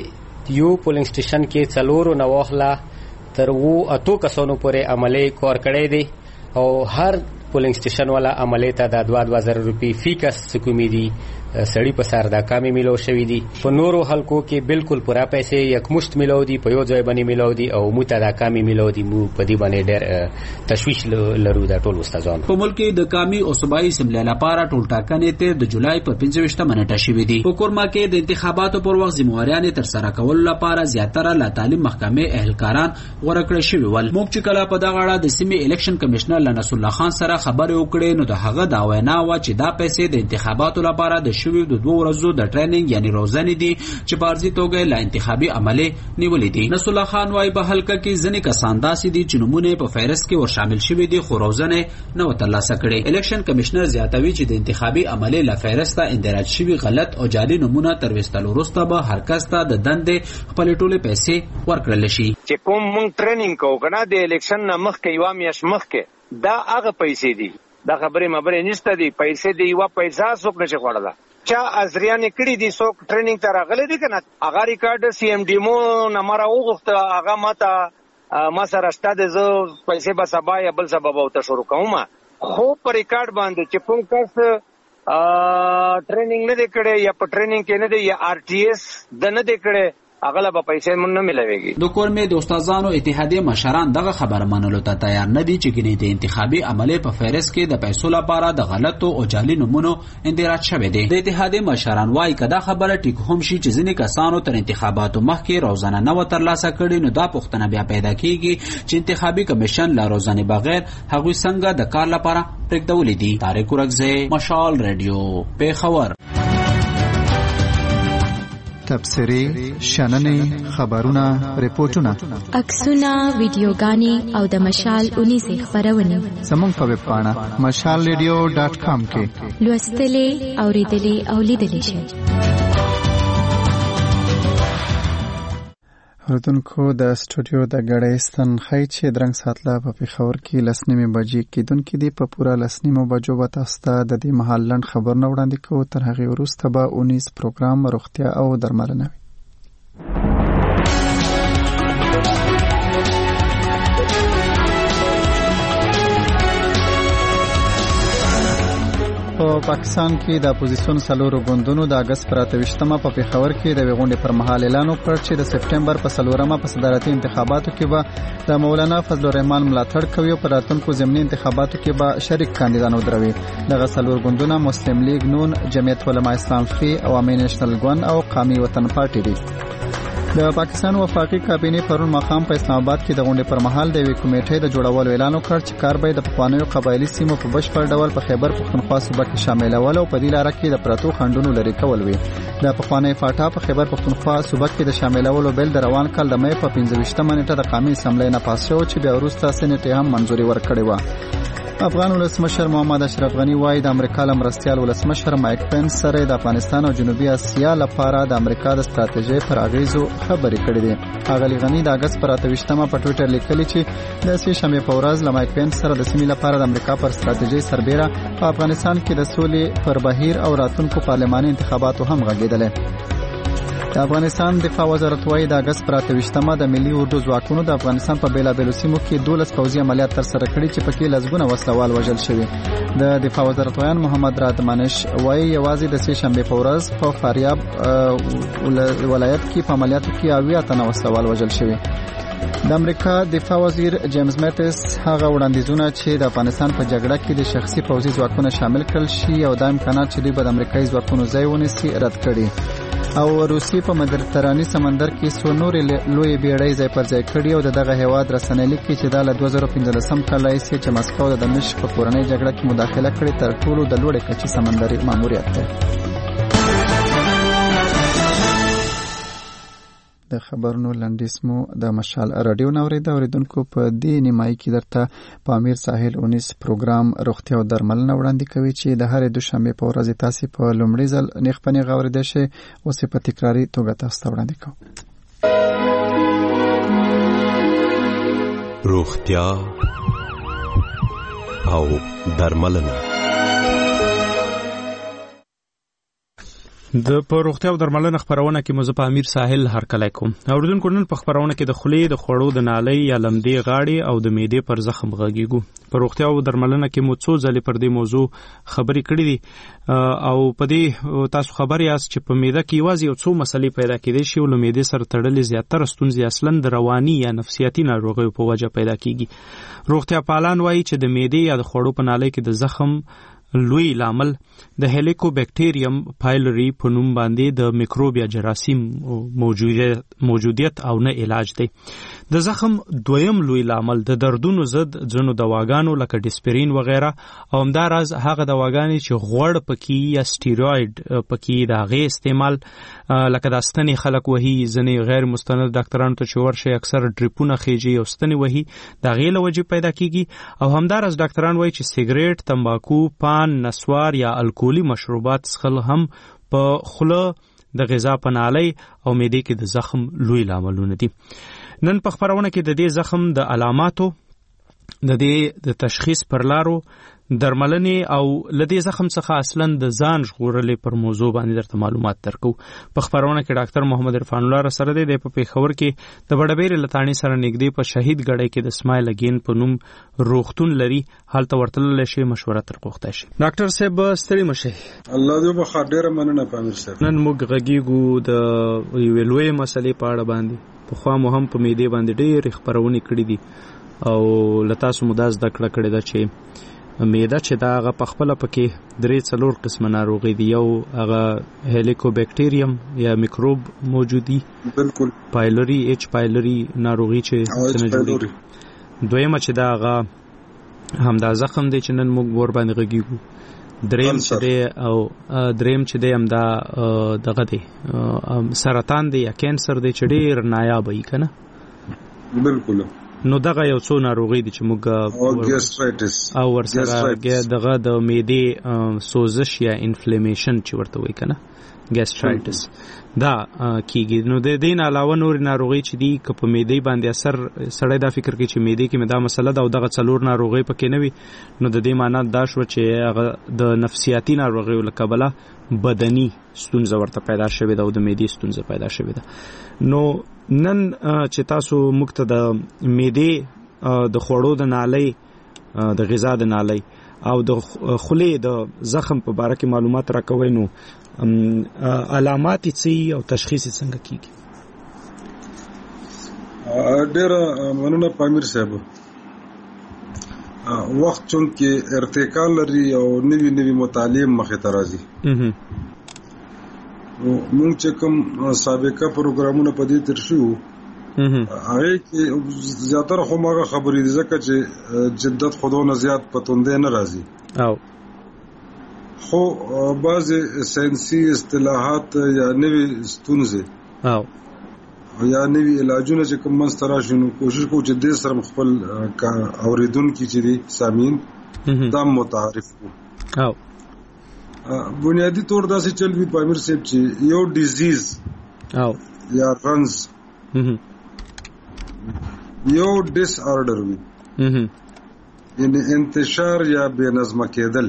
کې یو پولینګ سټیشن کې 4 نواخلا تر 8 کسانو پورې عملې کار کړی دی او هر پولینګ سټیشن والا عملې ته د 2000 روپۍ فی کس کومې دي سړی په سر دا کامې ملو شوې دي. په نورو حلقو کې بالکل پورا پیسې یکمشت ملو دي، په یو ځای باندې ملو دي او مو ته دا کامې ملو دي. مو په دې باندې ډېر تشویش لرو د ټول استادانو. په ملک کې د کامي او صوبایي اسمبلی لپاره ټول ټاکنې ته د جولای په 15 منټه شوې دي. په کورما کې د انتخاباتو پر وخت ذمہواریان تر سره کول لپاره زیاتره لا تعلیم محکمې اهلکاران غوړه کړی شوی ول. موږ چې کله په دغه اړه د سیمې الیکشن کمشنر لنصر الله خان سره خبرې وکړې نو د هغه دا وینا و چې دا پیسې د انتخاباتو لپاره د شوی د 2 ورځو د ټریننګ یعنی روزنې دي چې په ارزي توګه لا انتخابي عملې نیولې دي. نصر الله خان وايي په حلقه کې ځنې کسان داسې دي چې نمونه په فهرست کې ور شامل شوي دي خو روزنې نه ترلاسه کړي. الیکشن کمشنر زیاتوي چې د انتخابي عملې لا فهرست اندراج شوي غلط او جعلي نمونه تر وستلو وروسته به هر کس ته د دندې خپل ټولې پیسې ورکړل شي. چې کوم مونږ ټریننګ کوو کنه د الیکشن نه مخکې یو میاشت مخکې دا هغه پیسې دي، دا خبرې نشته دي. پیسې دی یو پیسې څوک نشي خوړل. چا ازریان کړي دي څوک ټریننګ ته راغلي دي کنه هغه ریکارډ سی ام ډی مو نمبر وغوښته هغه ماته ما سره شته د زه پیسې به سبا یا بل سبا به ته شروع کوم. خو په ریکارډ باندې چې کوم کس ټریننګ نه دی کړی یا په ټریننګ کې نه دی یا آر ټی ایس د نه دی کړی هغه به پیسې مون نه ملويږي. د کورمې د استادانو اتحادیې مشران دغه خبر منلو ته تیار نه دي چې ګنې د انتخابي عملې په فهرست کې د پیسو لپاره د غلطو او جعلي نمونو اندراج شوی دی. د اتحادیې مشران وايي کدا خبره ټیک هم شي چې ځینې کسانو تر انتخاباتو مخکې روزانه نه ترلاسه کړي نو دا پوښتنه بیا پیدا کیږي چې انتخابي کمیشن لا روزانه بغیر هغوی څنګه د کار لپاره پریږدولې دي. طارق اورکزی، مشال ریډیو، پیښور. تبصرې شننې خبرونه ریپورتونه عکسونه ویډیوګانې او د مشال 19 خبرونه زموږ په ویب پاڼه mashalradio.com کې لوستلې اوریدلې او لیدلې شئ. اوریدونکو د سټوډیو د ګړۍ ستنخی چې درنګ ساتله په پېښور کې 10:30 بجې کېدونکې دي. په پوره 10:30 بجو به تاسو ته د دې مهال لنډ خبرونه وړاندې کوو. تر هغې وروسته به 19 پروګرام روغتیا او درملنه وي. په پاکستان کې د اپوزیسیون سلورو ګوندونو د اگست پر 28مه په پېښور کې د غونډې پر مهال اعلان وکړ چې د سپټمبر په 4مه په صدارتي انتخاباتو کې به د مولانا فضل الرحمن ملاتړ کوي او په راتلونکو ضمني انتخاباتو کې به شریک کاندیدان ودروي. دغه سلور ګوندونه مسلم لیگ نون، جمعیت علماء اسلام فی، عوامي نیشنل ګوند او قومي وطن پارټي دي. د پاکستان وفاقي کابینې پرون ماښام په اسلام آباد کې د غونډې پر مهال د یوې کمیټې د جوړولو اعلان وکړ چې کار به د پخوانیو قبایلي سیمو په بشپړ ډول په خیبر پښتونخوا صوبه کې شاملول او په دې لاره کې د پراتو خنډونو لرې کول وي. د پخوانی فاټا په خیبر پښتونخوا صوبه کې د شاملولو بل د روان کال د مې په 25مه نیټه د قومي اسمبلی نه پاس شو چې بیا وروسته سېنیټ هم منځوري ورکړې و. افغان ولسمشر محمد اشرف غنی وايي د امریکا لمرستیال ولسمشر مایک پنس سره د افغانستان او جنوبي اسیا لپاره د امریکا د ستراتیژۍ پر اغیزو خبرې کړې دي. اغلی غنی د اگست پر 28مه په ټوئیټر لیکلي چې د سې شنبه په ورځ له مایک پنس سره د سیمې لپاره د امریکا پر ستراتیژۍ سربېره په افغانستان کې د سولې پر بهیر او راتلونکو پارلماني انتخاباتو هم غږېدل. د افغانستان دفاع وزارت وايي د اگست پر 28مه د ملي اردو ځواکونو د افغانستان په بیلابېلو سیمو کې 12 پوځي عملیات ترسره کړي چې پکې لسګونه وسلوال وژل شوي. د دفاع وزارت وایي محمد راد مانش وايي یوازې د سې شنبه په ورځ په فاریاب ولایت کې په عملیاتو کې 80 تنه وسلوال وژل شوي. د امریکا دفاع وزیر جیمز میټس هغه وړاندیزونه چې د افغانستان په جګړه کې د شخصي پوځي ځواکونو شامل کړل شي او د امکانات چې دوی به د امریکایي ځواکونو ځای ونیسي رد کړي. او روسي په مدیترانې سمندر کې څو نورې لوی بیړۍ ځای پر ځای کړي او دغه هیواد رسنۍ لیکي چې دا له 2015 کال راهیسې چې مسکو د دمشق په کورنۍ جګړه کې مداخله کړې تر ټولو د لوړې کچې سمندري ماموریت دی. د خبرونو لنډیس مو د مشال رادیو نوریده. اوریدونکو په دې نیمایي کې درته په امیر ساحل 19 پروګرام روغتیا او درملنه وړاندې کوي چې د هرې دوشنبه په ورځ تاسو په لومړي ځل نیخ پنی غوړې شي او په تکراری توګه تاسو ته وړاندې کوم. روغتیا او درملنه. د روغتیا او درملنه خبرونه کې مزه په امیر ساحل هرکلی کوم. اوریدونکو نن په خبرونه کې د خولې د خوړو د نالۍ یا لمدې غاړې او د معدې پر زخم غږیږو. په روغتیا او درملنه کې مو څو ځلې پر دې موضوع خبرې کړې دي او په دې تاسو خبر یاست چې په معده کې یوازې یو څو مسلې پیدا کېدای شي او له معدې سره تړلې زیاتره ستونزې اصلاً د رواني یا نفسیاتي ناروغیو په وجه پیدا کیږي. روغتیا پالان وایي چې د معدې یا د خوړو په نالۍ کې د زخم لوی لامل د هلیکوبیکټیریم پایلری په نوم باندې د میکروب یا جراثیم موجودیت او نه علاج دی. د زخم دویم لوی لامل د دردونو ضد ځینو دواګانو لکه ډیسپرین وغیرہ او همداراز هغه دواګانې چې غوړ پکې یا سټیروید پکې د هغې استعمال لکه د ستنې خلک وهي، ځینې غیر مستند ډاکټرانو ته چې ورشي اکثر ډریپونه خېږي او ستنې وهي د هغې له وجې پیدا کیږي. او همداراز ډاکټران وایي چې سیګریټ، تمباکو، پان، نسوار یا الکولي مشروبات څښل هم په خوله د غذا په نالۍ او معدې کې د زخم لوی لاملونه دي. نن په خبرونه کې د دې زخم د علاماتو، د دې د تشخیص پر لارو، درملنې او لدې زخم څخه اصلا د ځان ژغورلې پر موضوع باندې درته معلومات درکو. په خبرونه کې ډاکټر محمد عرفان الله سره دی په پېښور کې د بډبېرې لتاڼي سره نږدې په شهید ګړۍ کې د اسماعیل اگین په نوم روغتون لري. هلته ورتللی شي، مشوره تر غوښتی شي. ډاکټر صاحب ستړي مشئ. الله دې بخیر. ډېره مننه پامیر صاحب. نن موږ غږیږو د یوې لویې مسلې په اړه باندې. پخوا مو هم په معدې باندې ډېرې خپرونې کړي دي او له تاسو مو دا زده کړې ده چې معده چې دا هغه په خپله پکې 3-4 قسمه ناروغي دي. یو هغه هلیکوبیکټیریم یا میکروب موجودي، بالکل پایلری ایچ پایلری ناروغي چې څنګه جوړیږي. دویمه چې دا هغه همدا زخم دی چې نن موږ ور باندې غږیږو، دریم چې دی هم دا دغه دی سرطان دی یا کینسر دی چې ډیر نایاب وي کنه. بالکل. نو دغه یو څو ناروغي دي چې موږ ګیسټرایټس او ورسره دغه د معدې سوزش یا انفلیمیشن چې ورته وایي کنه ګیسټرایټس دا کیږي. نو د دین علاوه نور ناروغي چې دي که په معدې باندې اثر سړی دا فکر کوي چې معدې کې مې دا مسله ده او دغه څلور ناروغي پکې نه وي، نو د دې معنی دا شو چې هغه د نفسیاتي ناروغیو له کبله بدني ستونزه ورته پیدا شوې ده او د معدې ستونزه پیدا شوې ده. نو نن چې تاسو موږ ته د معدې د خوړو د نالۍ د غذا د نالۍ او د خولې د زخم په باره کې معلومات راکوي، نو علامات څه او تشخیص څنګه کیږي؟ ډېر مننه پامیر صاحب. وخت چون کې ارتقا لري او نوی مطالعه مخې ته راځي. مونږ چې کوم سابقه پروګرامونه په دې تر شو هغه کې زیاتره خو ماغه خبرې دي ځکه چې جدت خودونه زیات پتوندې نه راځي او خو بعض ساينسي اصطلاحات یا نوې ستونزې او یا نوې علاجونه چې کوم مسترا شنو کوشش کوو چې دې سره خپل اوریدونکو چې دي سامعين دا متعارف او بنیادی طور داسې چل وی پامیر صاحب چې یو ډیزیز او یا رنز یو ډیس آرډر وی یعنی انتشار یا بے نظم کېدل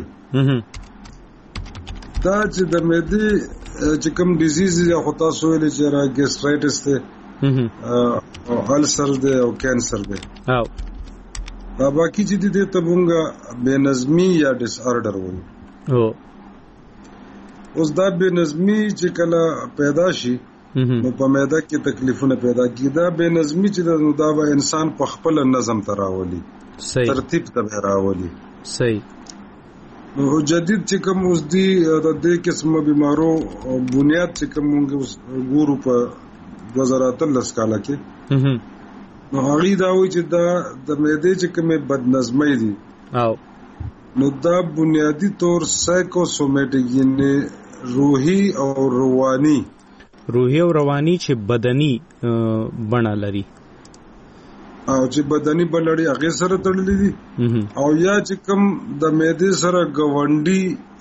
دا چې د معدې چې کوم ډیزیز یا خطا سویل چې را ګیسټرایټس ته او السر ده او کینسر ده او دا باقی چې دې ته مونږه بے نظمی یا ډیس آرډر وایو. اوس دا بے نظمی چې کله پیدا شي نو په معده کې تکلیفونه پیدا کیږي. دا بے نظمی چې دا به انسان په خپل نظم ته راولي، ترتیب ته راولي. صحیح. نو جدید چې کوم اوس دی د دې قسمه بیمارو بنیاد چې کوم موږ ګورو په 2013 کال کې نو هغه دا وایي چې دا د معدې چې کومه بدنظمۍ دي او نو دا بنیادی طور سایکوسومیټک یعنی روحي او رواني چې بدني بڼه لري او چې بدني بلړي هغه سره تړلې دي او یا چې کوم د معدې سره غونډي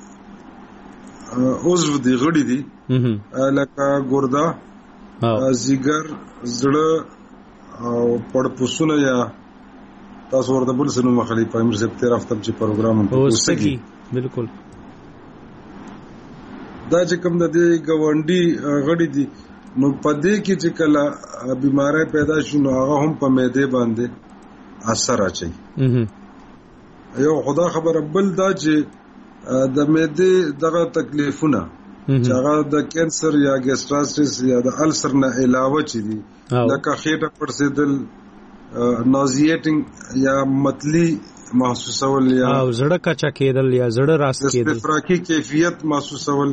عضو دي غړي دي لکه ګرده زیګر زړه او پړپوسونه یا تاسو ورته بل سنو مخالي پامیر صاحب 13 هفته چې پروګرام اوسګي بالکل دا چې کوم د دې غونډي غړي دي نو پدې کې چې کله بیماری پیدا شي نو هغه هم په معده باندې اثر اچي. یو خدا خبر بل دا چې د معده دغه تکلیفونه چې هغه د کینسر یا ګیسټرایټس یا د السر نه علاوه چي دي لکه خېټه پړسېدل، نازیټینګ یا متلی محسوسول یا زړه کچا کېدل یا زړه راست کېدل، استفراقي کیفیت محسوسول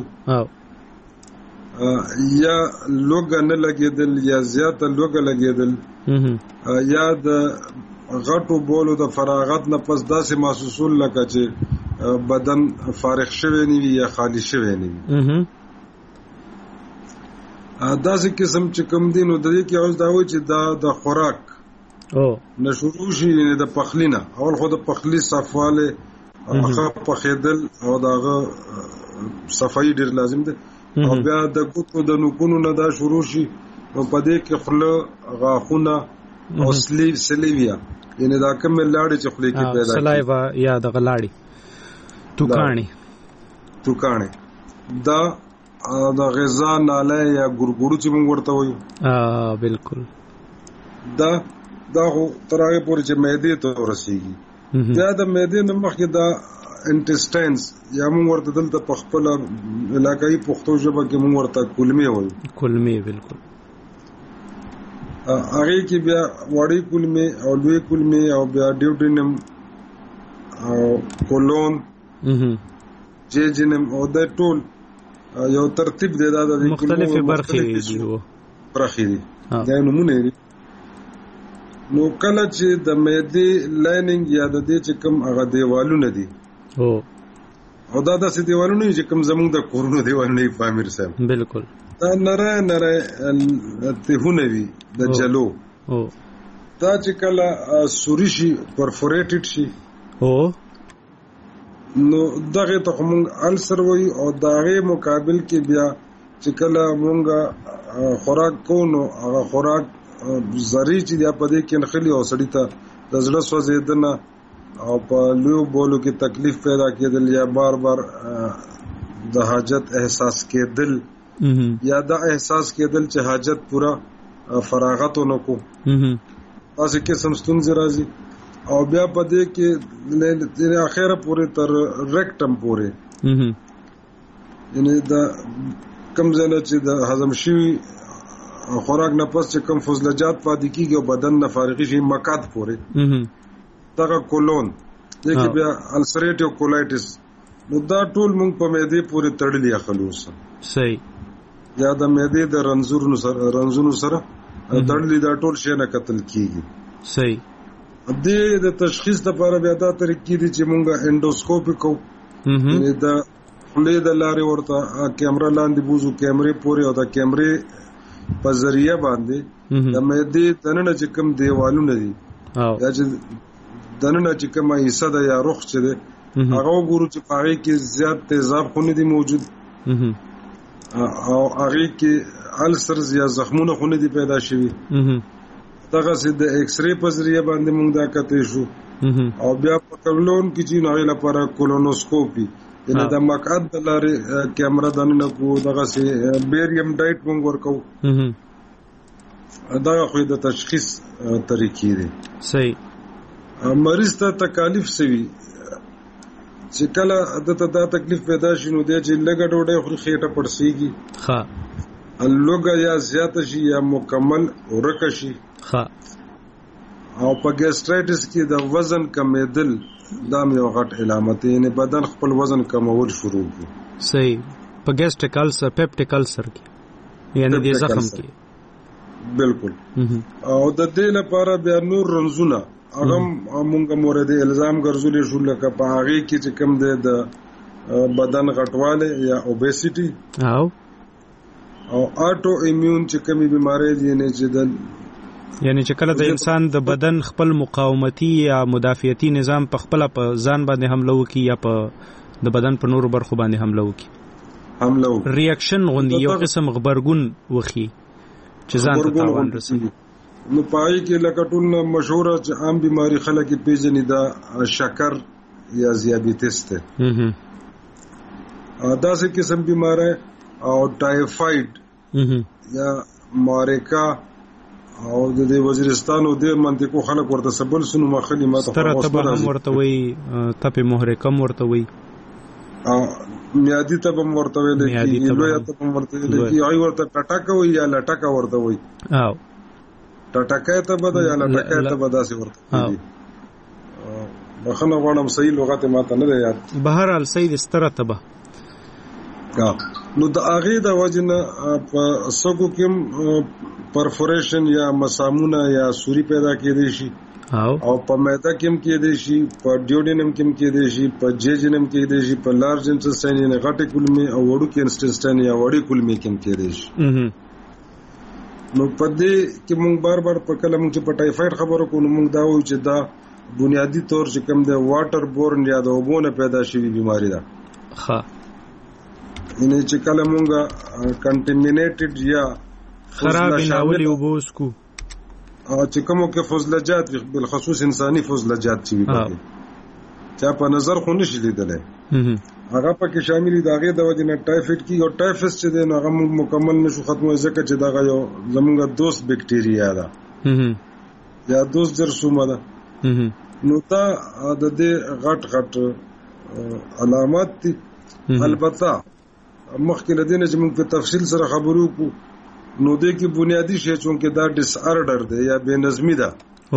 یا لوګه نه لګېدل یا زیاته لوګه لګېدل یا د غټو بولو د فراغت نه پس داسې محسوسول لکه چې بدن فارغ شوی نه وي یا خالی شوی نه وي. داسې قسم چې کوم دي نو د دې کې اوس دا وایي چې دا د خوراک نشورو شي نه د پخلینه اول خو د پخلی صفواله هغه پخېدل او داغه صفائی ډیر لازم ده او بیا د کوکو د نوکونو نه دا شروع شي نو پدې کې خله غاخونه او سلیویا یعنی دا کوم لاړې چې خله کې پیدا سلایوا یا د غلاړي توکانه دا د غذا ناله یا ګورګورو چې موږ ورته وایو بالکل دا خو ترغه پورې چې معدې ته ورسیږي. دا د معدې نه مخکې دا انټسټاینز یا موږ ورته دلته په خپل علاقايي پښتو ژبه کې موږ ورته کولمې وایو. کولمې بالکل. هغه کې بیا وړي کولمې او لوی کولمې او بیا ډیوډینم او کولون جیجنم او د ټول یو ترتیب دی دا د مختلفه برخې دي دا نمونه دي. نو کله چې د معدې لایننګ یا د دې چې کوم هغه دیوالونه دي او دا داسې دیوالونه چې کوم زمونږ د کورونو دیوالونه په امیر صاحب بالکل دا نره تهونه وي د جلو دا چې کله سوري شي پرفوریټډ شي نو دغه ته موږ السر وي او دغه مقابل کې بیا چې کله موږ خوراک کوو هغه خوراک زری چې د پدې کې نخلي او سړی ته د زړه سوځیدنه او په لوی بولو کې تکلیف پیدا کېدل یا بار بار د حاجت احساس کېدل یا دا احساس کېدل چې حاجت پورا فراغت ونکو تاسو کې سمستونځ راځي او بیا په دې کې د اخره پورې تر ریکټم پورې یعنی دا کم ځله چې د هضم شوی خوراک نه پس چې کم فضلجات پاتې کیږي او بدن نه فارغ شي مقعد پورې دغه کولون دغه بیا السریټیو کولایټس نو دا ټول موږ په معدې پورې تړلې خلوص صحیح یا د معدې د رنځونو سره تړلې دا ټول شي نه قتل کیږي صحیح د تشخیص لپاره بیا دا طریقې دي چې موږ انډوسکوپي کوو یعنی دا خلې د لارې ورته کیمرا لاندې بوزو کیمرې پورې او دا کیمرې په ذریعہ باندې د معدې دننه چې کوم دیوالونه دي یا چې دننه چې کومه حصہ ده یا رخ چې ده هغه وګورو چې پاره کې زیات تیزاب خونه دي موجود او هغه کې السرز یا زخمونه خونه دي پیدا شوي دغه سي د ایکس ری په ذریعہ باندې موږ دا کته شو او بیا په کولون کې چې نوې لپاره کولونوسکوپي یعنی د مقعد د لارې کیمرا دننه کو دغه سي بیریم ډایټ موږ ورکو دا خو د تشخیص طریقې دي صحیح مریض ته تکالیف سوي چې کله دا تکلیف پیدا شي نو دی چې لګه ډوډۍ خوري خېټه پړسيږي ښه لوګه یا زیات شي یا مکمل ورکه شي ښه او په ګیسټرایټس کې د وزن کمیدل دا یو غټ علامت یعنی بدن خپل وزن کمول شروع کوي صحیح په ګیسټریک السر پیپټیک السر کې یعنی د زخم کې بالکل او د دې لپاره بیا نور رنځونه هغه مونږ مورد الزام ګرځولې شو لکه په هغه کې چې کم ده د بدن غټواله یا اوبیسټي او اټو ایمیون چې کومي بيماري دي نه چې یعنی چې کله د انسان د بدن خپل مقاومتي یا مدافعتي نظام په خپل په ځان باندې حمله وکي یا په د بدن په نورو برخو باندې حمله وکي ریاکشن غوندي یو قسم غبرګون وخی چې ځان ته تاوان رسوي نو پای کې لکه ټول مشهوره چې عام بیماری خلک پیژني دا شکر یا ذیابیطس ته دا څه قسم بیماری او ټایفاید یا مارکا او د وزیرستان او د منطقو خلک ورته سبل سنو مخلي ماته ستره تبه هم ورته وي تپه محرکم ورته وي میادی تبه ورته وي لکه لوی تبه ورته وي لکه ای ورته ټټکا وي یا لټکا ورته وي او ټټکا تبه دا یا لټکا تبه داسې ورته وي بخنه غواړم صحیح لغت ماته نه یاد بهر ال صحیح ستره تبه نو د اغه د وجنه په سګو کې پرفوریشن یا مسامونه یا سوري پیدا کېدې شي او په معده کې کېدې شي په ډیوډینم کې کېدې شي په جیجنم کې کېدې شي په لارج انټسټاین یا غټه کولمې او وړو کې انټسټاین یا وړي کولمې کې کېدې شي نو په دې کې موږ بار په کله موږ په ټایفاید خبرو کوو موږ دا وایو چې دا بنیادی طور چې کوم د واټر بورن یا د اوبونه پیدا شوی بیماری ده ها یعنی چې کله مونږه کنټامینیټډ یا خراب ناولي وبوس کو چې کومو کې فضلجات بالخصوص انساني فضلجات چې وي چا په نظر خو نشي لیدلای هغه پکې شامل دي هغه د وجه نه ټایفاید کی او ټایفس چې دی نو هغه مکمل نشو ختمه ځکه چې دا یو زمونږه دوست بکټیریا ده یا دوست جرثومه ده نو دا د دې غټ علامات دي البته مخکې لدینه چې موږ په تفصیل سره خبرو کو نو دې کې بنیادی شی چې دا ډیس آرډر دی یا بے نظمی ده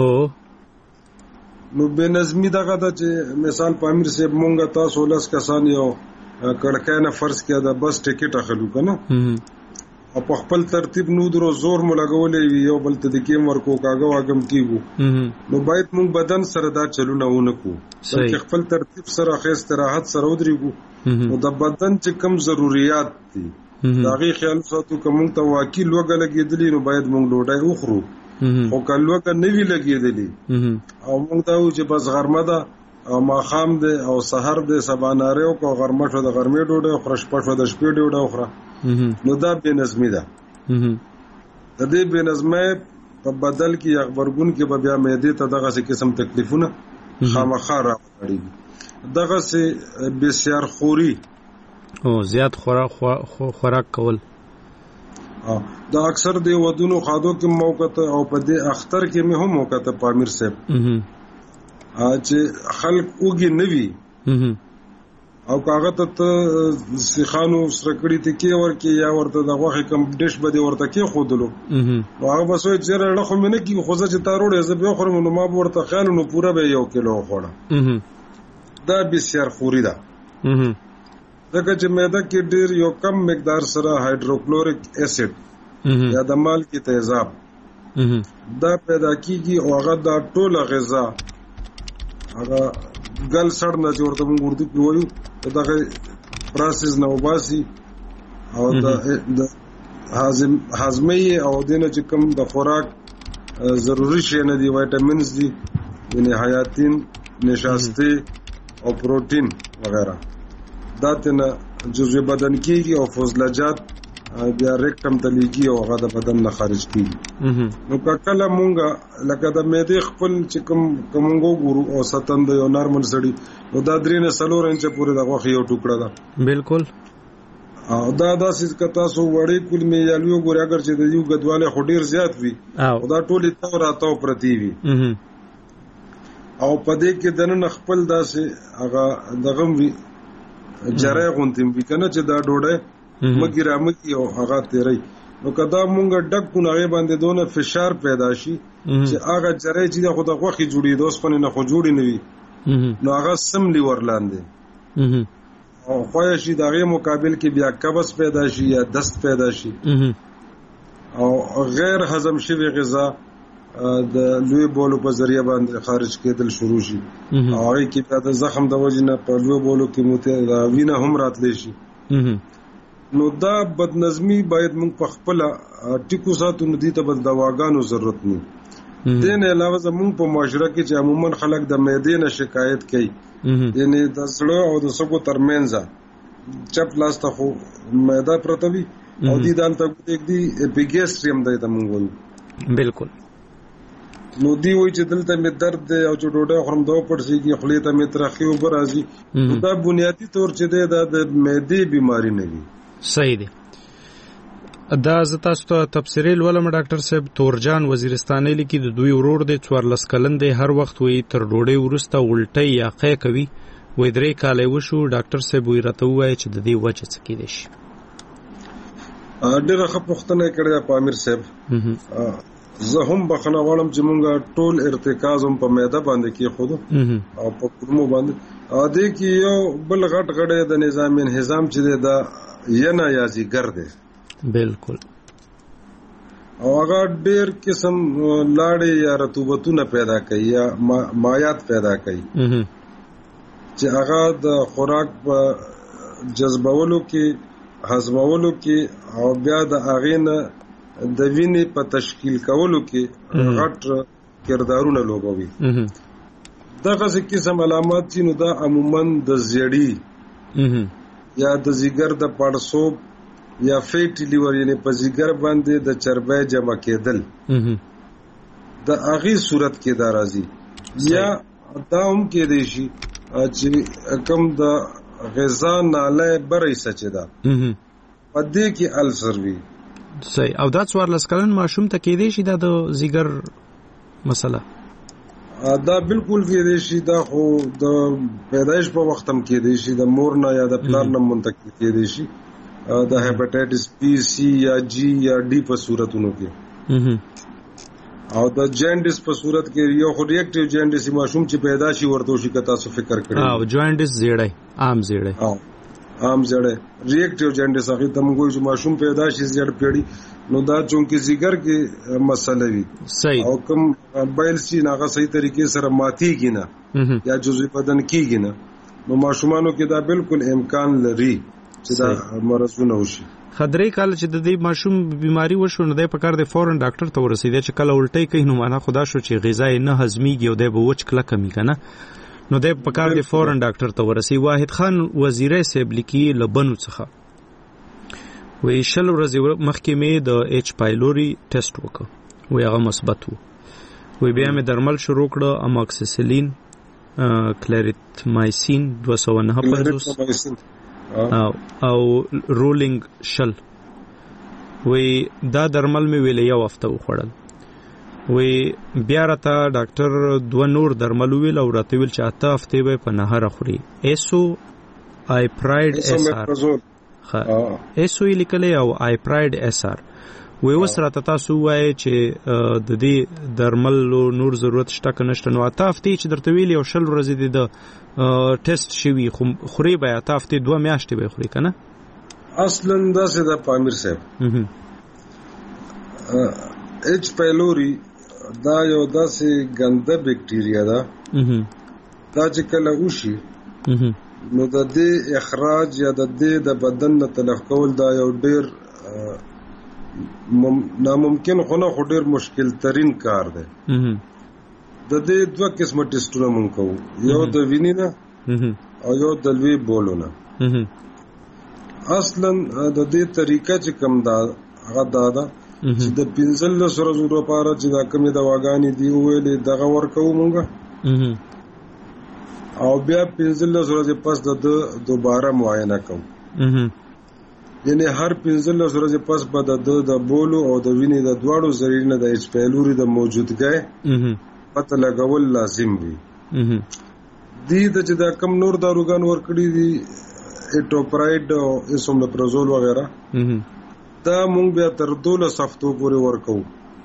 نو بے نظمی دغه د چې مثال په امیر صاحب مونږه تاسو لاس کسان یو کړکانه فرض کړه د بس ټیکټ اخلو کنه او په خپل ترتیب نو درو زور ملګولې یو بل ته د کیم ورکو کاغه واګم کیګو نو باید مونږ بدن سره دا چلونه ونه کو بلکې خپل ترتیب سره خې استراحت سره ودرېګو نو د بدن چې کوم ضرورت دي داغي خیال ساتو کوم ته واقعي لوګه لګېدلی نو باید موږ ډوډۍ وخورو او کلوګه نوی لګېدلی او موږ ته چې بس غرمه ده او ماخام ده او سحر ده سباناره او غرمه شو د غرمې ډوډۍ خورش پښو د شپې ډوډۍ خورا نو دا بے نظمی ده د دې بے نظمۍ په بدل کې اخبارګون کې به بیا معدې ته دغه قسم تکلیفونه خامخا راوړي دغه سه بسیار خوري او زیات خوراک کول دا اکثر دی ودونو خادو کې موقته او په دې اختر کې مې هم موقته پامیر صاحب چې خلق اوږي نوي او کاغه ته سیخانو سرکړی ته کې ورکی یا ورته د غوخه کم ډیش بده ورته کې خودلو او هغه بسوي چې رړه خو مې نه کې خوځه چې تاروړې زه به خورم نو ما ورته خیال نو پورا به 1 کیلو خوړه دا بسیار خوري ده دغه چې معده کې ډیر یو کم مقدار سره هایدروکلوریک اسید یا د مال کې تیزاب دا پیدا کیږي او هغه د ټوله غذا هغه ګل سړ نه جوړته موږ ورته وایو دغه پروسس نه وباسي او د هاضمه او دینه چې کوم د خوراک ضروری شي نه دی وایټامینز دي یعنی حیاتین نشاسته او پروتین وغیرہ دا تنه جزء بدن کېږي او فضلجات بیا ریکټم ته لیږي او هغه د بدن نه خارج کېږي نو کله مونږه لکه د معدې خپل چې کومو ګورو او ستن د یو نارمل سړی نو دا 3 نه 4 انچ پورې د غوښه یو ټوکړه ده بالکل او دا داسې کتا سو وړې کلمې یالو ګوري اگر چې د یو غدواله خډیر زیات وي او دا ټولې تو راتاو پرتی وي او پدې کې دنه خپل داسې هغه دغم وی جره غونتم وی کنه چې دا ډوډۍ مګی رامکی او هغه تیری نو کدا مونږ ډک کو نه باندې دونه فشار پیدا شي چې هغه جره چې د خود غوخي جوړي دوس پنه نه خو جوړي نه وي نو هغه سملی ورلاندې او خوای شي دغه مقابل کې بیا قبض پیدا شي یا دست پیدا شي او غیر هضم شوی غذا د لوی بولو په ذریعہ باندې خارج کېدل شروع شي او هغه کې د زخم د وجنه په لوی بولو کې موته وینه هم راتلی شي نو دا بدنظمی باید موږ په خپل ټیکو ساتو نو دي ته بل دواګانو ضرورت نه دین علاوه زموږ په معاشره کې چې عموما خلک د معدې نه شکایت کوي یعنی د سړو او د سګو ترمنځ چپ لاس ته خو معده پرتوي او دي دالته دی اپیګیسټریم دی ته موږ وایو بالکل نو دی وای چې دلته می درد دی او چې ډوډۍ خورم دا پړسیږي خولې ته می ترخی او برازي دا بنیادی طور چې دی د معدې بیماری نه وي صحیح دی دا ز تاسو ته تفسیری ولوم ډاکټر صاحب تورجان وزیرستاني لیکي د دوی ورور دی 14 کلن دی هر وخت وی تر ډوډۍ ورسته الټي یا قې کوي وې درې کاله وشو ډاکټر صاحب وی راته وای چې د دې وجه څه کېدې شي ډېر ښه پوښتنه کړې په امیر صاحب زه هم بخنه غواړم چې مونږ ټول ارتکاز هم په معده باندې کې خود او په کورمو باندې ا دې کې یو بل غټ غړې د نظام انهضام چې دا ینا یا زیګر دی بالکل او هغه ډېر قسم لاړې یا رطوبتونه پیدا کوي یا مایات پیدا کوي چې هغه د خوراک په جذبولو کې هضمولو کې او بیا د اغینه د وینې په تشکیل کولو کې غټ کردارونه لوبوي دغه قسم علامات چې نو دا عموما د زیړی یا د زیګر د پړسوب یا فیټ لیور یعنی په زیګر باندې د چربی جمع کېدل د اغي صورت کې دا راځي یا دا هم کې دی شي چې کم د غذا ناله برې سچدا پدې کې السر وی صحیح او دا 14 کلن ماشوم ته کې دی شي د زیګر مسله دا بالکل کې دی شي دا خو د پیدایش په وخت هم کې دی شي د مور نه یا د پلار نه منتقل کې دی شي د هپاتایټس بی سی یا جی یا ډی په صورتونو کې او د جاینډس په صورت کې یو خو ریاکټیو جاینډس ماشوم چې پیدا شي ورته شي که تاسو فکر کړئ او جاینډس زیړی عام زیړی ریاکټیو جاینډس هغه تم کوی چې ماشوم پیدا شي زیړ پیړي نو دا چونکه زیګر کې مسله وي صحیح او کوم بایل سي ناغه صحیح طریقې سره ماتيږي نه یا جزء بدن کېږي نه نو ماشومانو کې دا بالکل امکان لري چې دا مرزونه وشي. خدري کال چې د دې ماشوم بیماری وشو نو د پکار د فورن ډاکټر ته ورسېد چې کله الټي کوي نو معنا خدا شو چې غذا نه هضميږي او د بوچ کله کمی کنه نو د پکار د فورن ډاکټر ته ورسې. واحد خان وزیره صاحب لیکي لبنو څخه وی شل ورځې مخکې مې د ایچ پایلوري ټیسټ وکړ وی هغه مثبت وو. وی بیا مې درمل شروع کړ اماکسیسلین کلریتمایسین 209 او رولینګ شل. وی دا درمل مې ویلې یو هفته وخوړل. وی بیا راته ډاکټر 2 نور درمل ویل او راته ویل چې 8 هفته به په نهر خوري. ایسو آیپراید اس آر ایسو لیکلې او آیپراید اس آر. وی اوس راته تاسو وایي چې د دې درمل نور ضرورت شته که نشته. نو 8 هفته چې درته ویل یو شل ورځې د ټیسټ شوي خوري به 8 هفته 2 میاشتې به خوري کنه. اصلا دا څه د پامیر صاحب ایچ پایلوري دا یو داسې ګنده بکټیریا ده دا چې کله وشي نو د دې اخراج یا د دې د بدن نه تلف کول دا یو ډیر ناممکن خو نه خو ډیر مشکل ترین کار دی. د دې 2 قسمه ټیسټونه مونږ کوو، یو د وینې نه او یو د لوی بولو نه. اصلا د دې طریقه چې کوم دا هغه دا ده چې د 15 ورځو لپاره چې دا کومې دواګانې دي ویلې دغه ورکوو مونږ او بیا 15 ورځې پس د دوباره معاینه کوو. یعنی هر 15 ورځې پس به د بولو او د وینې د دواړو ذریعو د ایچ پایلوري د موجودګۍ پته لګول لازم وي. دې د چې دا کم نور داروګان ورکړي دي ایټوپراید او اسومپرازول وغیرہ دا مونږ بیا تر 12 هفتو پورې ورکو.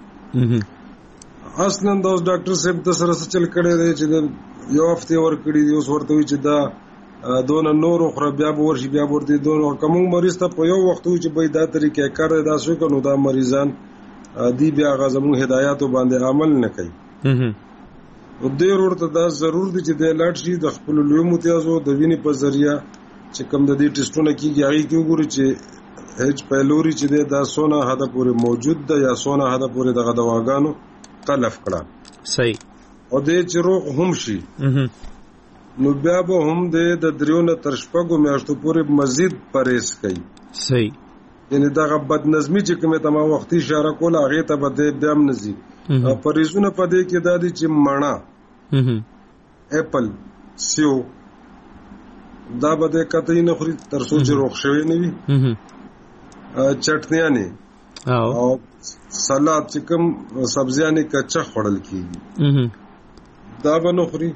اصلا دا ډاکټر صاحب د سره چل کړي دی چې یو هفته ورکړي دي اوس ورته وي چې دا دون نور خو بیا به ورشي بیا ورته دون کوم مریض ته په یو وخت چې به دا طریقې کار دا شو کنو دا مریضان دی بیا غزمو هدایاتو باندې عمل نه کوي. او دې ورته دا ضرور دي چې د لاټ شي د خپل لوی متیازو د وینې په ذریعہ چې کوم د دې ټیسټونه کیږي هغه کې وګوري چې ایچ پایلوري چې دا سونه هدا پورې موجود ده یا سونه هدا پورې دغه دواګانو تلف کړه. صحیح. او دې چې روغ هم شي نو بیا به هم د 3 نه تر 6 میاشتو پورې مزید پرهیز کوي. صحیح. یعنی دغه بد نظمی چې کومه تمام وختي اشاره کوله هغه ته به بیا هم نزي. پرهیزونه پدې کې د دې چې مڼه اپل سیو دا به کته نه خوري تر څو چې روغ شوی نه وي. چټنیانه او سلاد چې کوم سبزیانه کچا خورل کیږي دا به نه خوري.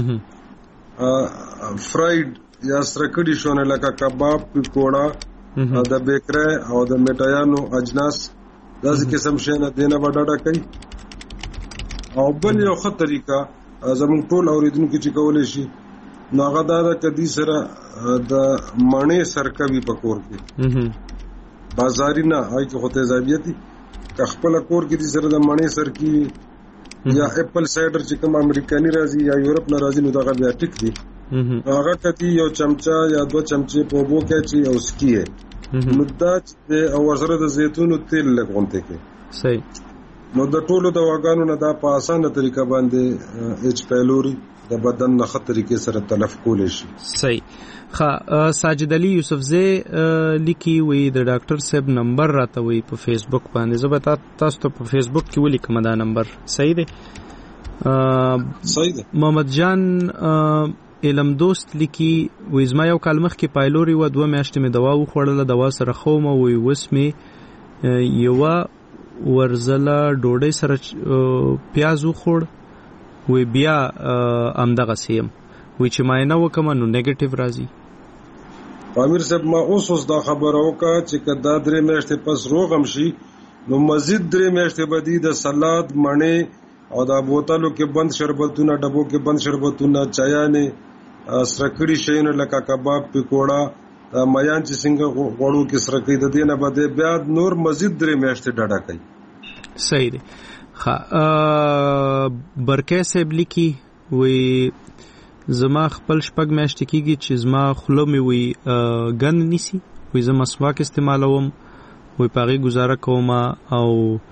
فرایډ یا سرکړی شونه لکه کباب پکوړه د بیکری او د میټایانو اجناس داسې قسم شنه دینه وډاډه کوي. او بل یو ښه طریقه زموږ ټول اوریدونکو چې کولای شي نو هغه دا د کدي سره د مڼې سرکوي پکور کې بازاري نه هاي کې خو تیزابیتي خپل کور کې دي سره د مڼې سرکی یا اپل سایډر چې کوم امریکایي راځي یا یورپ نه راځي نو دا بیا ټیک دي. هغه کتی یو چمچا یا 2 چمچې په بو کې چې او سکیه نو دا او سره د زیتونو تیل لګونته کې. صحیح. نو د ټولو دواګانو نه دا په اسانه طریقه باندې ایچ پایلوري د بدن نه خطر طریقې سره تلف کول شي. صحیح. ساجد علي یوسفزی لیکي وی د ډاکټر صاحب نمبر راته وی په فیسبوک باندې زه به تاسو ته په فیسبوک کې ولیکم دا نمبر. صحیح دی. صحیح دی. محمد جان علم دوست لیکي وی زما یو کال مخکې پایلوري و 2 میاشتې مې دوا وخوړله دوا سره خومه وی وس مې یو ورزله ډوډۍ سره پیاز وخوړ وی بیا امدغه سیم وی چې معاینه وکم نو نیگیټیو راځي. امیر صاحب ما اوس دا خبره وکړه چې کدا 3 میاشتې پس روغم شي نو مزید 3 میاشتې بدی د سلاد مڼې او د بوتلو کې بند شربتونه ډبو کې بند شربتونه چایانه سرکړی شین لکه کباب پکوړه میان چې څنګه غوړو کې سرکې د دینه بده بیا نور مزید 3 میاشتې ډاډه کوي. صحیح دی. برکه صاحب لیکي وی زما خپل شپږ میاشتې کېږي چې زما خوله مې وي ګند نیسي، وي زه مسواک استعمالوم، وي په هغې ګزاره کوم او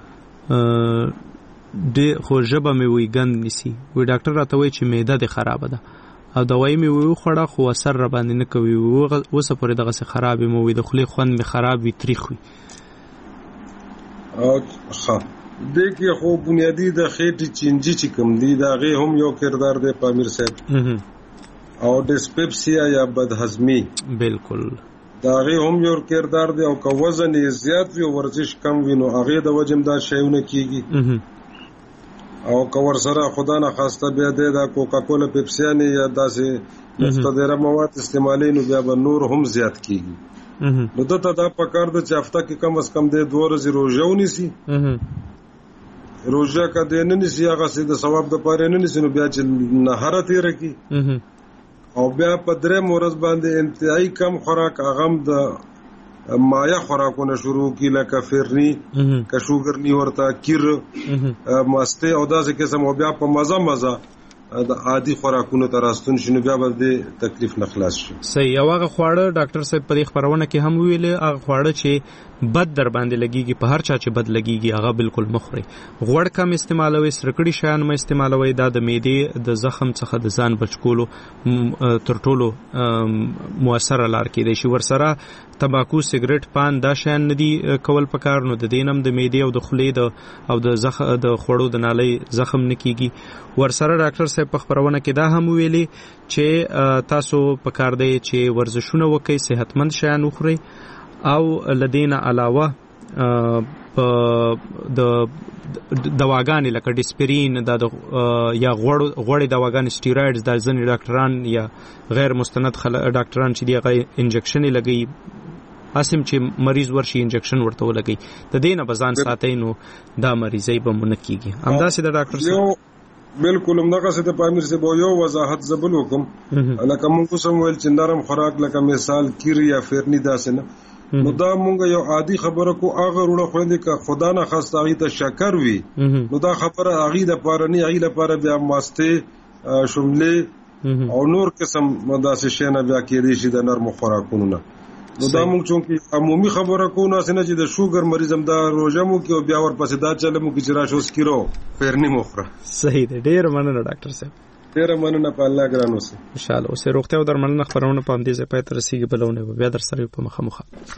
خو ژبه مې وي ګند نیسي. وي ډاکټر راته وایي چې معده دې خرابه ده او دوايي مې وخوړه خو اثر را باندې نه کوي، اوسه پورې دغسې خراب یم، وي د خولې خوند مې خراب وي، تریخ وي. ښه دې کې خو بنیادي د خېټې چینجي چې کوم دي د هغې هم یو کردار دی په امیر صاحب، او ډسپیپسیا یا بدهضمي بالکل د هغې هم یو کردار دی، او که وزن یې زیات وي او ورزش کم وي نو هغې د وجې هم دا شیونه کېږي. او که ورسره خدا نخواسته بیا دی دا کوکاکولا پیپسیانې یا داسې مقتدره مواد استعمالوي نو بیا به نور هم زیات کېږي. نو دته دا پکار ده چې هفته کې کم از کم دی 2 ورځې روژه ونیسي. روژه که دی نه نیسي هغسې د ثواب دپاره نه نیسي نو بیا چې نهره تېره کړي او بیا په 3 ورځ باندې انتهایي کم خوراک هغه هم د مایا خوراکونه شروع کی لکه فرنی که شوګرنی ورته کیر ماسته او داسې قسم او بیا په مزه د عادي خوراکونو ته راستون شنو بیا به د تکلیف نه خلاص شي. صحیح. هغه خواړه ډاکټر صاحب په دې خبرونه کې هم ویل هغه خواړه چې بد در باندې لګيږي په هر چا چې بد لګيږي هغه بالکل مخوري. غوړ کم استعمالوي، سرکړی شیان مې استعمالوي، دا د معدې د زخم څخه د ځان بچکولو تر ټولو موثره لار کېدای شي. ورسره تمباکو، سیګریټ، پان دا شیان ندي کول پکار، نو د دینم د معدې او د خولې او د خوړو د نالۍ زخم نه کیږي. ورسره ډاکټر صاحب په خبرونه کې دا هم ویلي چې تاسو پکار دی چې ورزشونه وکړئ، صحتمند شیان وخورئ او لدینا علاوه د دواګانې لکه ډسپرین یا غوړې دواګانې سټیرایډز دا ځینې ډاکټران یا غیر مستند ډاکټران چې دی هغه انجکشن لګوي، اسیم چې مریض ورشي انجکشن ورته ولګي، د دې نه به ځان ساتئ نو دا مریضۍ به مو نه کېږي. همداسې د ډاکټر صاحب بالکل همدغسې د پامیر صاحب یو وضاحت زه بل وکړم، لکه مونږ اوس هم ویل چې نرم خوراک لکه مثال کیر یا فرني داسې نه، نو دا مونږ یو عادي خبره کو هغه روڼه خویندې که خدا نه خواسته هغې ته شکر وي نو دا خبره هغې دپاره نه، هغې لپاره بیا ماستې، شملې او نور قسم داسې شی نه بیا کېدی شي د نرمو خوراکونو نه. نو دا مونږ چونکې عمومي خبره کوو ناسې نه چې د شوګر مریض هم دا روژه مو کې او بیا ورپسې دا چله مو کې چې راشه اوس کیرو فرني مو خوره. صحیح دی. ډېره مننه ډاکټر صاحب. ډېره مننه، په الله ګران اوسئ. انشاءالله. اوس روغتیا او درملنه خپرونه په همدې ځای پای ته رسېږي، بله اونۍ به بیا در سره یو په مخامخ.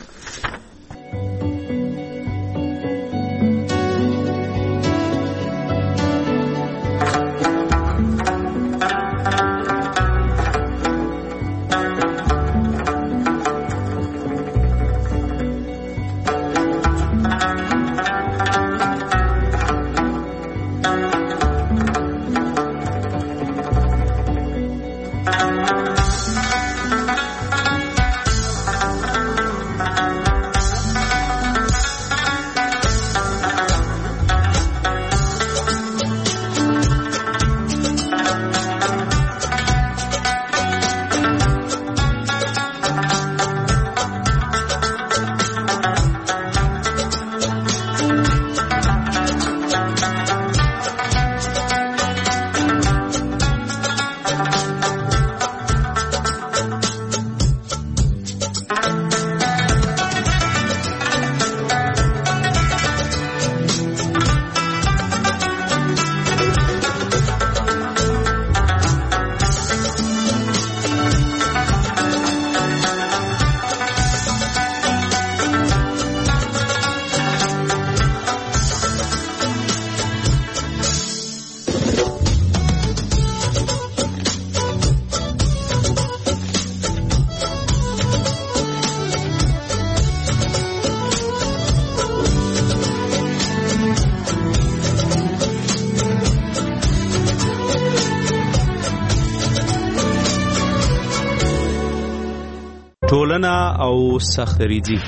ټولنه او سختریزي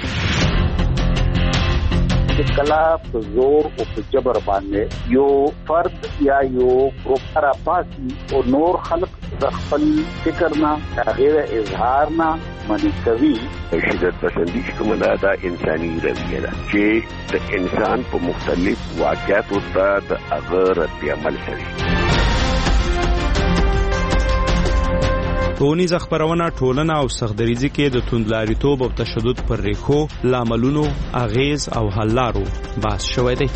کلا په زور او په جبر باندې یو فرد یا یو ګروپ را پاسي او نور خلق د خپل فکر نه تغیر اظهار نه منی کوي. شدت پسندي کومه دا انساني رویه ده چې د انسان په مختلف واقعاتو ته د هغه رد عمل کوي. ټولنیز خبرونه ټولنه او سختدریزي کې د توندلاریتوب او تشدد پر ریښو لاملونو اغیز او حل لارو بحث شوی دی.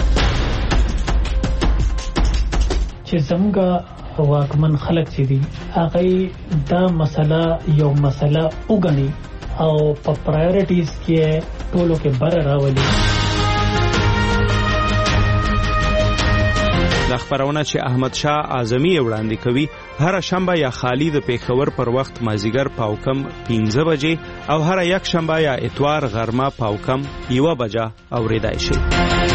چې څنګه واکمن خلک چې دي هغه دا مسله یو مسله وګڼي او په پرایورټیز کې ټولو کې بر راولي. د خبرونه چې احمد شاه اعظمي وړاندې کوي هر شنبه یا خالی د پیښور پر وخت مازیګر پاوکم 15 بجې او هر یک شنبه یا اتوار غرمه پاوکم 1 بجه اوریدای شي.